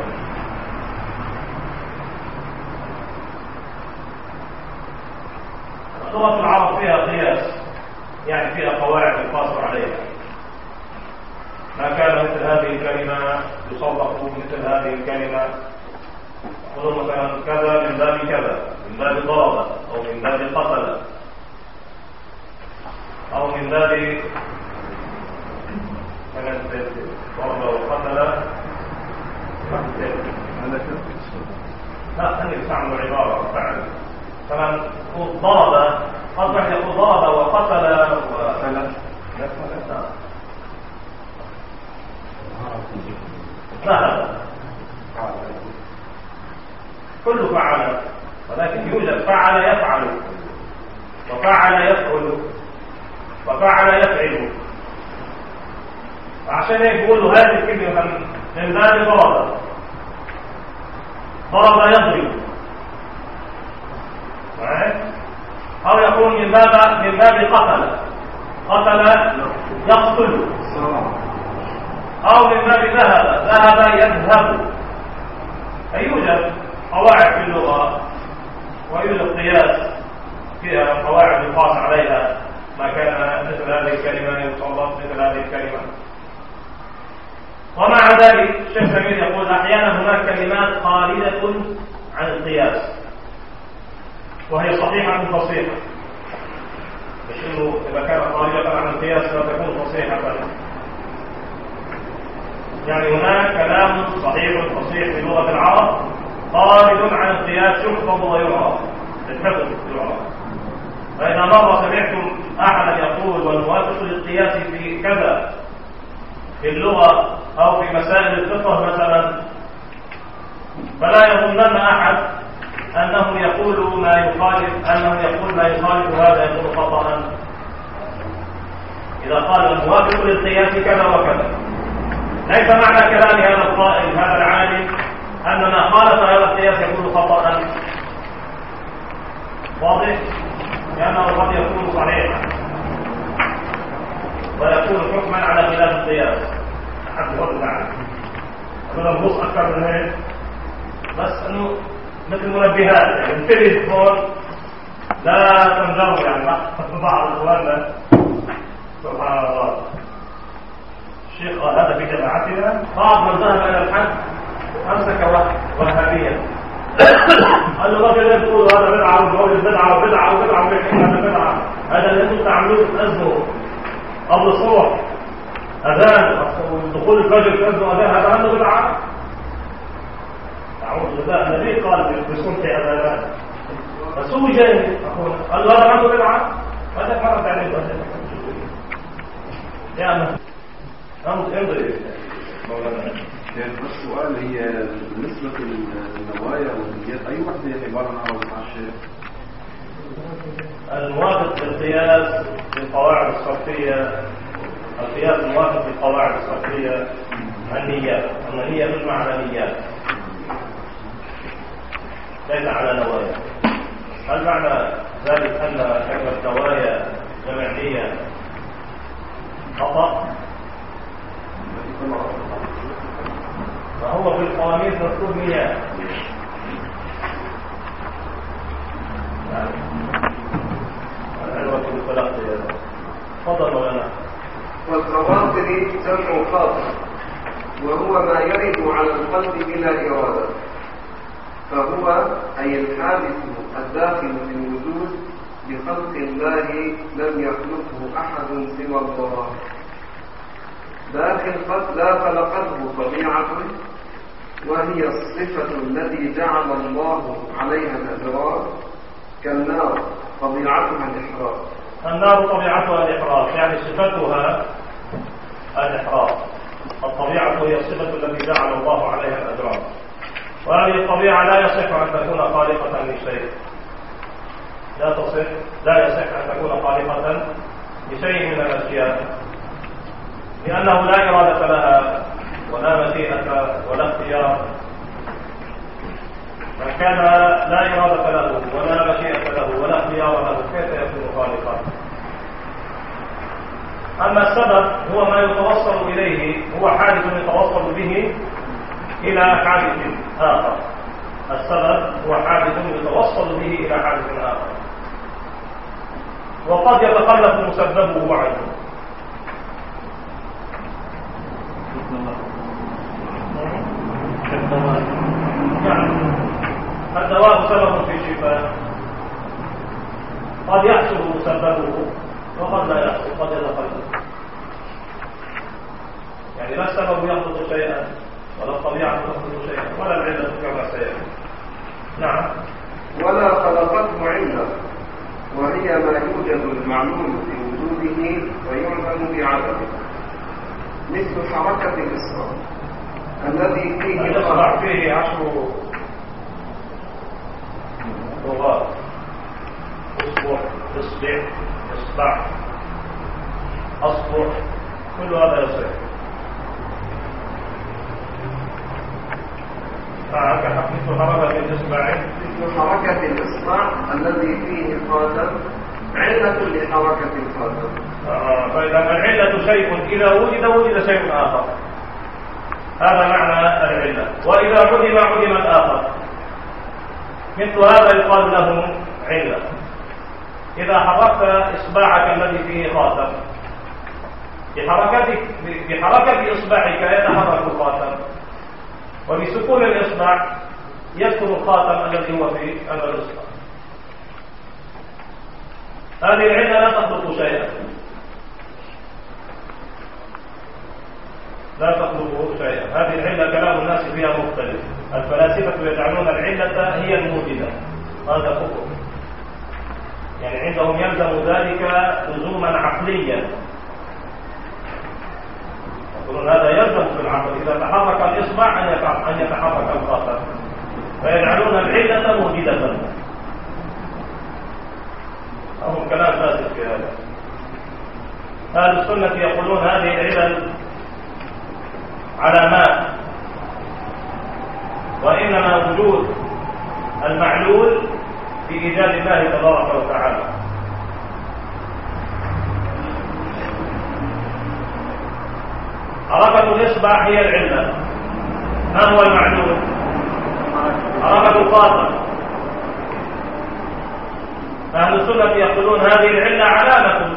B: لغة العرب فيها قياس، يعني فيها قواعد القاصر عليها. ما كان مثل هذه الكلمة يصرف مثل هذه الكلمة، يقولون مثلا كذا من باب كذا، من باب ضرب، أو من باب قتل، أو من باب ضرب وقتل. لا، أن يستعمل عبارة فعل. كمان ضرب، أصبح يقول ضرب وقتل وفعل. لا، كل فعل، ولكن يوجد فعل يفعل، وفعل يفعل، وفعل يفعل. وعشان هيك بيقولوا هذه الكلمة من باب ضرب، ضرب يضرب، أو يكون من باب قتل، قتل يقتل، أو من باب ذهب يذهب. يوجد قواعد في اللغة، ويوجد قياس فيها قواعد يقاس عليها. ما كان مثل هذه الكلمة يصرف مثل هذه الكلمة. ومع ذلك الشيخ سمير يقول أحيانا هناك كلمات خالدة عن القياس، وهي صحيحة فصيحة، مش إنه إذا كانت خارجة عن القياس لا تكون فصيحة. يعني هناك كلام صحيح فصيح في لغة العرب خارج عن القياس، يحفظ ويعرف، الحفظ يعرف. فإذا مرة سمعتم أحدا يقول والموافق للقياس في كذا في اللغة أو في مسائل الفقه مثلا، فلا يظنن أحد أنه يقول ما يخالف، هذا يكون خطأ. إذا قال الموافق للقياس كذا وكذا، ليس معنى كلام هذا القائل هذا العالم أن ما خالف هذا القياس يكون خطأ. واضح؟ لأنه قد يكون صحيحا ويكون حكما على خلاف القياس. أحد يقول تعالى هذا نبص أكثر من هيك، بس أنه مثل منبهات، يعني انتبه هون لا تنجروا، يعني بعض اخواننا سبحان الله. الشيخ قال هذا في جماعتنا بعض من ذهب الى الحج امسك وهابيا، قال له رجل يقول هذا بدعه وقول بدعه وبدعه وبدعه وهذا بدعه، هذا اللي انتم تعملوه تاذنوا قبل الصبح اذان دخول الفجر تاذنوا اذان، هذا عنده بدعه. أعوذ بالله، النبي قال بصمت أذانات، بس هو جاهل. قال له هذا عنده بدعة، هذا مرة تعليم يا أمه انظر مولانا.
E: بس سؤال، هي بالنسبة للنوايا والنيات أي وحدة عبارة عن مع الشيخ؟
B: الموافق للقياس للقواعد الصرفية، القياس الموافق للقواعد الصرفية النيات، أن النية تجمع على النيات ليس على نوايا. هل معنى ذلك أن كلمة نوايا جمع نية خطأ؟ فهو في القواميس مكتوب نيات. تفضل مولانا.
A: والخواطر جمع خاطر، وهو ما يرد على القلب بلا إرادة، فهو أي الحادث الداخل في الوجود بخلق الله لم يخلقه أحد سوى الله، لا خلقته طبيعة، وهي الصفة التي جعل الله عليها الأجرار كالنار طبيعتها الإحراق.
B: النار طبيعتها الإحراق، يعني صفتها الإحراق. الطبيعة هي الصفة التي جعل الله عليها الأجرام، وهذه الطبيعة لا يصح أن تكون خالقة لشيء، لا يصح أن تكون خالقة لشيء من الأشياء، لأنه لا إرادة لها ولا مشيئة ولا اختيار. من كان لا إرادة له ولا مشيئة له ولا اختيار له كيف يكون خالقا؟ أما السبب هو ما يتوصل إليه، هو حادث يتوصل به إلى حادث آخر. السبب هو حادث يتوصل به إلى حادث آخر، وقد يتخلف مسببه عنه. يعني الدواء سبب في الشفاء، قد يحصل مسببه وقد لا يحصل، قد يتخلف. يعني لا السبب يخلق شيئا ولا الطبيعة تخلق شيئا ولا العلة كما سيأتي. نعم.
A: ولا خلقته علة، وهي ما يوجد المعلوم في وجوده ويعلم بعدمه، مثل حركة الإصبع الذي فيه
B: الإصبع فيه 10 لغات: اصبع، اصبع، اصبع، اصبع، كل هذا يصح. مثل حركة الإصبع،
A: مثل حركة الإصبع الذي فيه قادم، علة لحركة القادم.
B: فإذا العلة شيء إذا وجد شيء آخر، هذا معنى العلة. وإذا عدم الآخر، مثل هذا يقال له علة. إذا حركت إصبعك الذي فيه خاتم، بحركة إصبعك يتحرك الخاتم، وبسكون الإصبع يسكن الخاتم الذي هو في الإصبع. هذه العلة لا تخلق شيئا، لا تخلقه شيئا. هذه العلة كلام الناس فيها مختلف. الفلاسفة يجعلون العلة هي الموجدة، هذا كفر. يعني عندهم يلزم ذلك لزوما عقليا، يقولون هذا يلزم في العقل، إذا تحرك الإصبع أن يتحرك الخاتم، فيجعلون العلة موجدة. هم كلام فاسد في هذا. أهل السنة يقولون هذه العلل علامات، وإنما وجود المعلول في إيجاد الله تبارك وتعالى. حركة الإصبع هي العلة. ما هو المعلول؟ حركة الخاتم. أهل السنة يقولون هذه العلة علامة،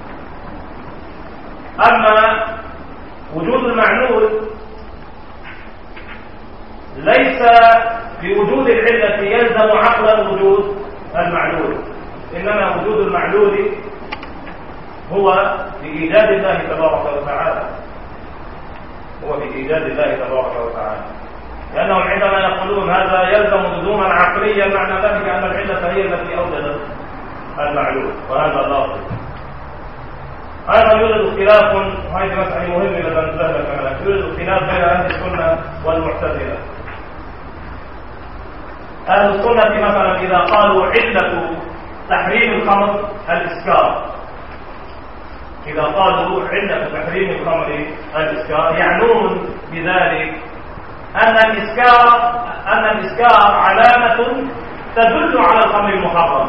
B: أما وجود المعلول ليس بوجود العلة يلزم عقلا وجود المعلول، إنما وجود المعلول هو بإيجاد الله تبارك وتعالى، هو بإيجاد الله تبارك وتعالى. لأنهم عندما يقولون هذا يلزم لزوما عقليا، معنى ذلك أن العلة هي التي أوجدت المعلول، وهذا باطل. أيضا يوجد خلاف، وهذه مسألة مهمة إذا انتبهنا كمان، يوجد خلاف بين أهل السنة والمعتزلة. أهل السنة مثلا إذا قالوا علة تحريم الخمر الإسكار، إذا قالوا علة تحريم الخمر الإسكار، يعنون بذلك أن الإسكار علامة تدل على الخمر المحرم.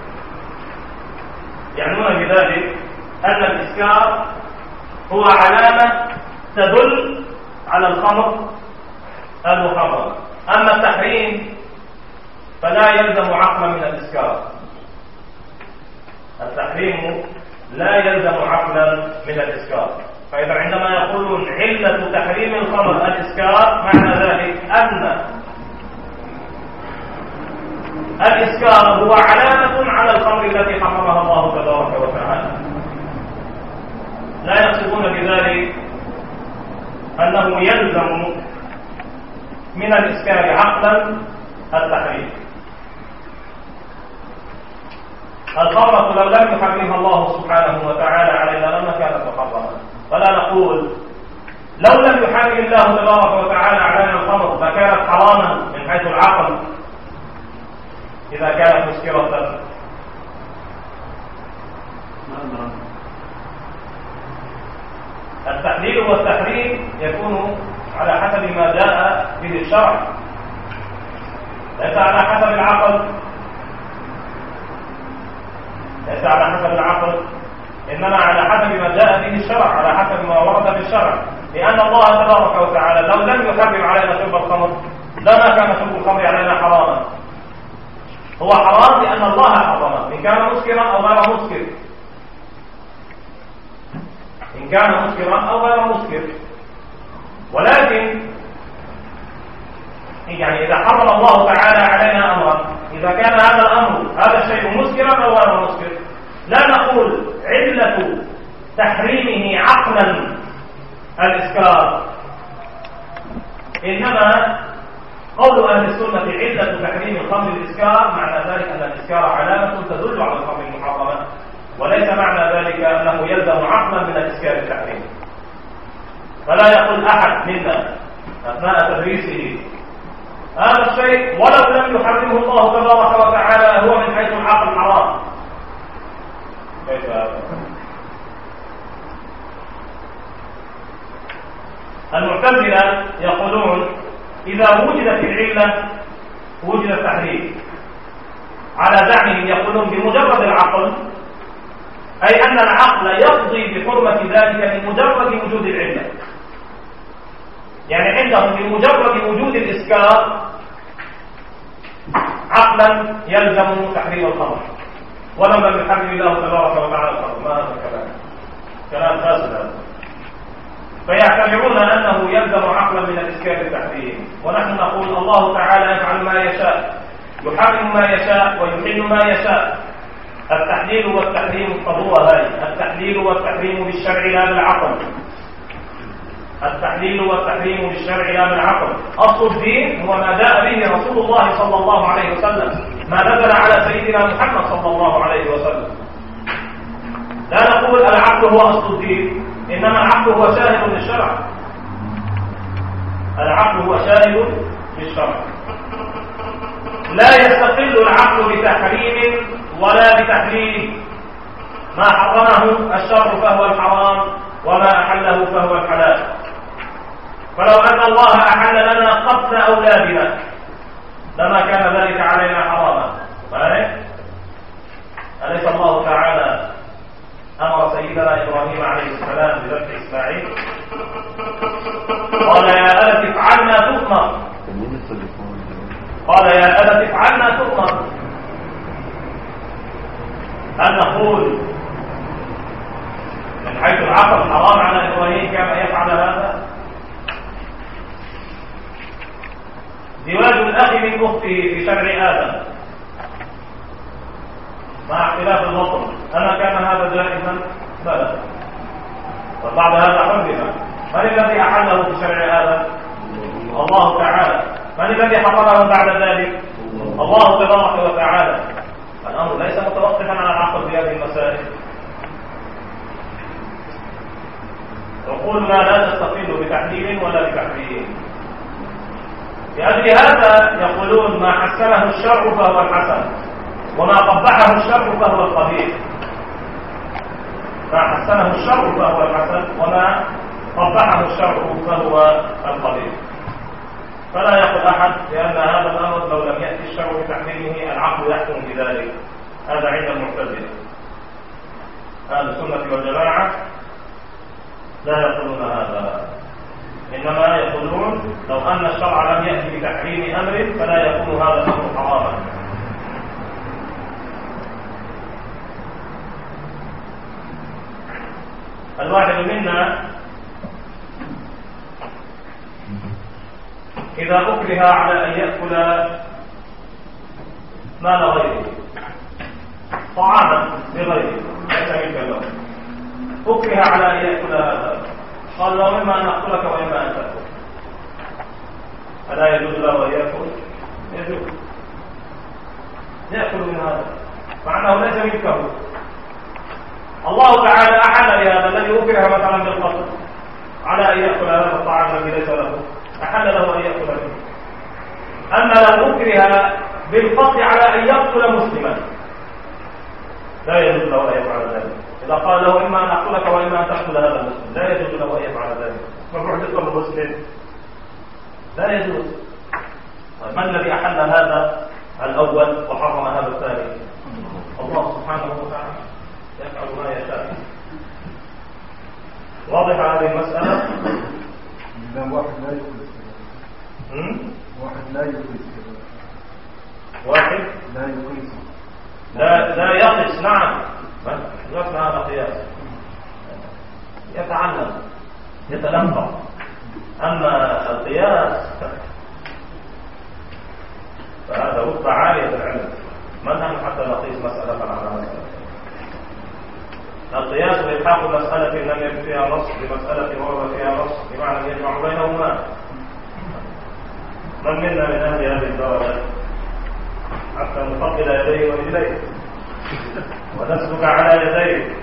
B: يعنون بذلك أن الإسكار هو علامة تدل على الخمر المحرم. أما التحريم فلا يلزم عقلا من الإسكار، التحريم لا يلزم عقلا من الإسكار. فإذا عندما يقولون علة تحريم الخمر الإسكار، معنى ذلك أن الإسكار هو علامة على الخمر التي حرمها الله تبارك وتعالى. لا يقصدون بذلك أنه يلزم من الإسكار عقلا التحريم. الخمرة لو لم يحرمها الله سبحانه وتعالى علينا لما كانت محرمة، فلا نقول لو لم يحرم الله تبارك وتعالى علينا الخمر ما كانت حراما من حيث العقل إذا كانت مسكرة. التحليل والتحريم يكون على حسب ما جاء به الشرع، ليس على حسب العقل، ليس على حسب العقل، إنما على حسب ما جاء به الشرع، على حسب ما ورد في الشرع. لأن الله تبارك وتعالى لو لم يحرم علينا شرب الخمر لما كان شرب الخمر علينا حراما. هو حرام لأن الله حرمه، إن كان مسكرا أو غير مسكر، إن كان مسكرا أو غير مسكر. ولكن يعني إذا حرم الله تعالى علينا أمرا، إذا كان هذا الأمر هذا الشيء مسكرا أو غير مسكر، لا نقول علة تحريمه عقلا الإسكار، إنما قول أهل السنة علة تحريم الخمر الإسكار معنى ذلك أن الإسكار علامة تدل على الخمر المحرمة، وليس معنى ذلك أنه يلزم عقلا من الإسكار التحريم. فلا يقول أحد منا أثناء تدريسه هذا الشيء ولو لم يحرمه الله تبارك وتعالى هو من حيث العقل حرام. كيف هذا؟ المعتزلة يقولون إذا وجدت العلة وجد التحريم، على زعمهم يقولون بمجرد العقل، أي أن العقل يقضي بحرمة ذلك بمجرد وجود العلة. يعني عندهم بمجرد وجود الإسكار عقلا يلزم تحريم الخمر، ولم يحرم الله تبارك وتعالى الخمر. ما هذا الكلام؟ كلام فاسد هذا. فيعتبرون أنه يلزم عقلا من الإسكار التحريم، ونحن نقول الله تعالى يفعل ما يشاء، يحرم ما يشاء ويحل ما يشاء. التحليل والتحريم القضوة هاي، التحليل والتحريم بالشرع لا بالعقل، التحليل والتحريم بالشرع لا بالعقل. أصل الدين هو ما جاء به رسول الله صلى الله عليه وسلم، ما نزل على سيدنا محمد صلى الله عليه وسلم. لا نقول العقل هو أصل الدين، إنما العقل هو شاهد للشرع، العقل هو شاهد للشرع. لا يستقل العقل بتحريم ولا بتحليل، ما حرمه الشرع فهو الحرام وما أحله فهو الحلال. فلو أن الله أحل لنا قتل أولادنا لما كان ذلك علينا حراما. أليس الله تعالى أمر سيدنا إبراهيم عليه السلام بذبح إسماعيل؟ قال يا أبت افعل ما تؤمر، قال يا أبت افعل ما تؤمر. هل نقول من حيث العقل حرام على إبراهيم كما يفعل هذا؟ زواج الأخ من أخته في شرع آدم مع اختلاف الوطن، أما كان هذا جائزا؟ بلى. وبعد هذا حرم. من الذي أحله في شرع آدم؟ الله تعالى. من الذي حرمه بعد ذلك؟ الله تبارك وتعالى. الأمر ليس متوقفا على العقل في هذه المسائل. عقولنا لا تستقل بتحليل ولا بتحريم. لأجل هذا يقولون ما حسنه الشرع فهو الحسن، وما قبحه الشرع فهو القبيح. ما حسنه الشرع فهو الحسن، وما قبحه الشرع فهو القبيح. فلا يقول أحد لأن هذا الأمر لو لم يأتي الشرع بتحريمه العقل يحكم بذلك. هذا عند المعتزلة. أهل السنة والجماعة لا يقولون هذا، إنما يقولون لو أن الشرع لم يأتي بتحريم أمر فلا يكون هذا الأمر حراما. الواحد منا إذا أكره على أن يأكل مال غيره، طعاما لغيره ليس ملكا له، أكره على أن يأكل هذا، قال له إما أن أقتلك وإما أن تأكل. ألا يجوز له أن يأكل؟ يجوز، يأكل من هذا. مع أنه ليس ملكه. الله تعالى أحل لهذا الذي أكره مثلا بالقتل على أن يأكل هذا الطعام الذي ليس له، أحل له أن يأكل منه. أما لو أكره بالقتل على أن يقتل مسلما لا يجوز له أن يفعل ذلك. إذا قال له إما أن أقتلك وإما أن تقتل هذا المسلم لا يجوز له أن يفعل ذلك. مفروح تقتل المسلم لا يجوز. طيب من الذي أحل هذا الأول وحرم هذا الثاني؟ الله سبحانه وتعالى يفعل ما يشاء. واضح هذه المسألة؟
C: واحد لا يقيس واحد لا يقيس
B: واحد لا يقيس. نعم لسنا هذا قياس، يتعلم يتلقى. أما القياس فهذا رتبة عالية في العلم، ما نحن حتى نقيس مسألة على مسألة. القياس إلحاق مسألة لم يكن فيها نص بمسألة ورد فيها نص بمعنى يجمع بينهما. من منا من أهل هذه الدرجة حتى نفضل يديه ورجليه ونسلك على يديه؟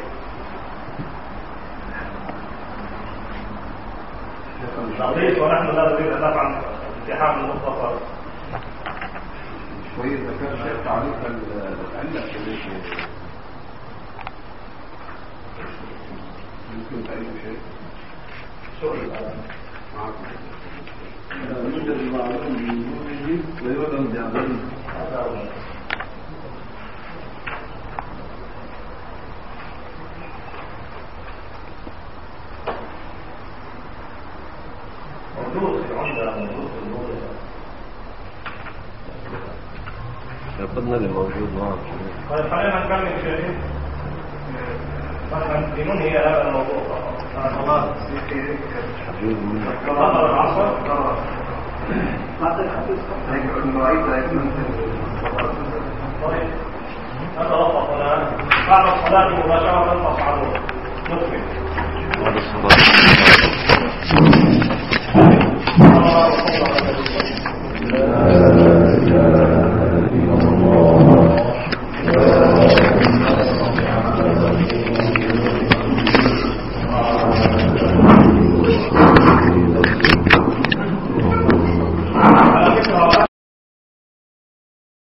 B: نقيس ونحن لا نريد أن نفعل امتحان المختصر.
E: شوية ذكر شيء تعليق العلة يمكن تعليق شيء
B: شو الآن؟
E: يوجد المعلوم من نوره ويعلم بعمله.
B: موجود في العمدة، موجود في الموضوع.
F: يقضنا الموجود معه.
B: طيب خلينا نكمل شيء. مثلا لننهي هذا الموضوع خلاص. ظهر العصر طيب نتوقف الآن بعد الصلاة مباشرة تصعدون نكمل
F: بعد الصلاة.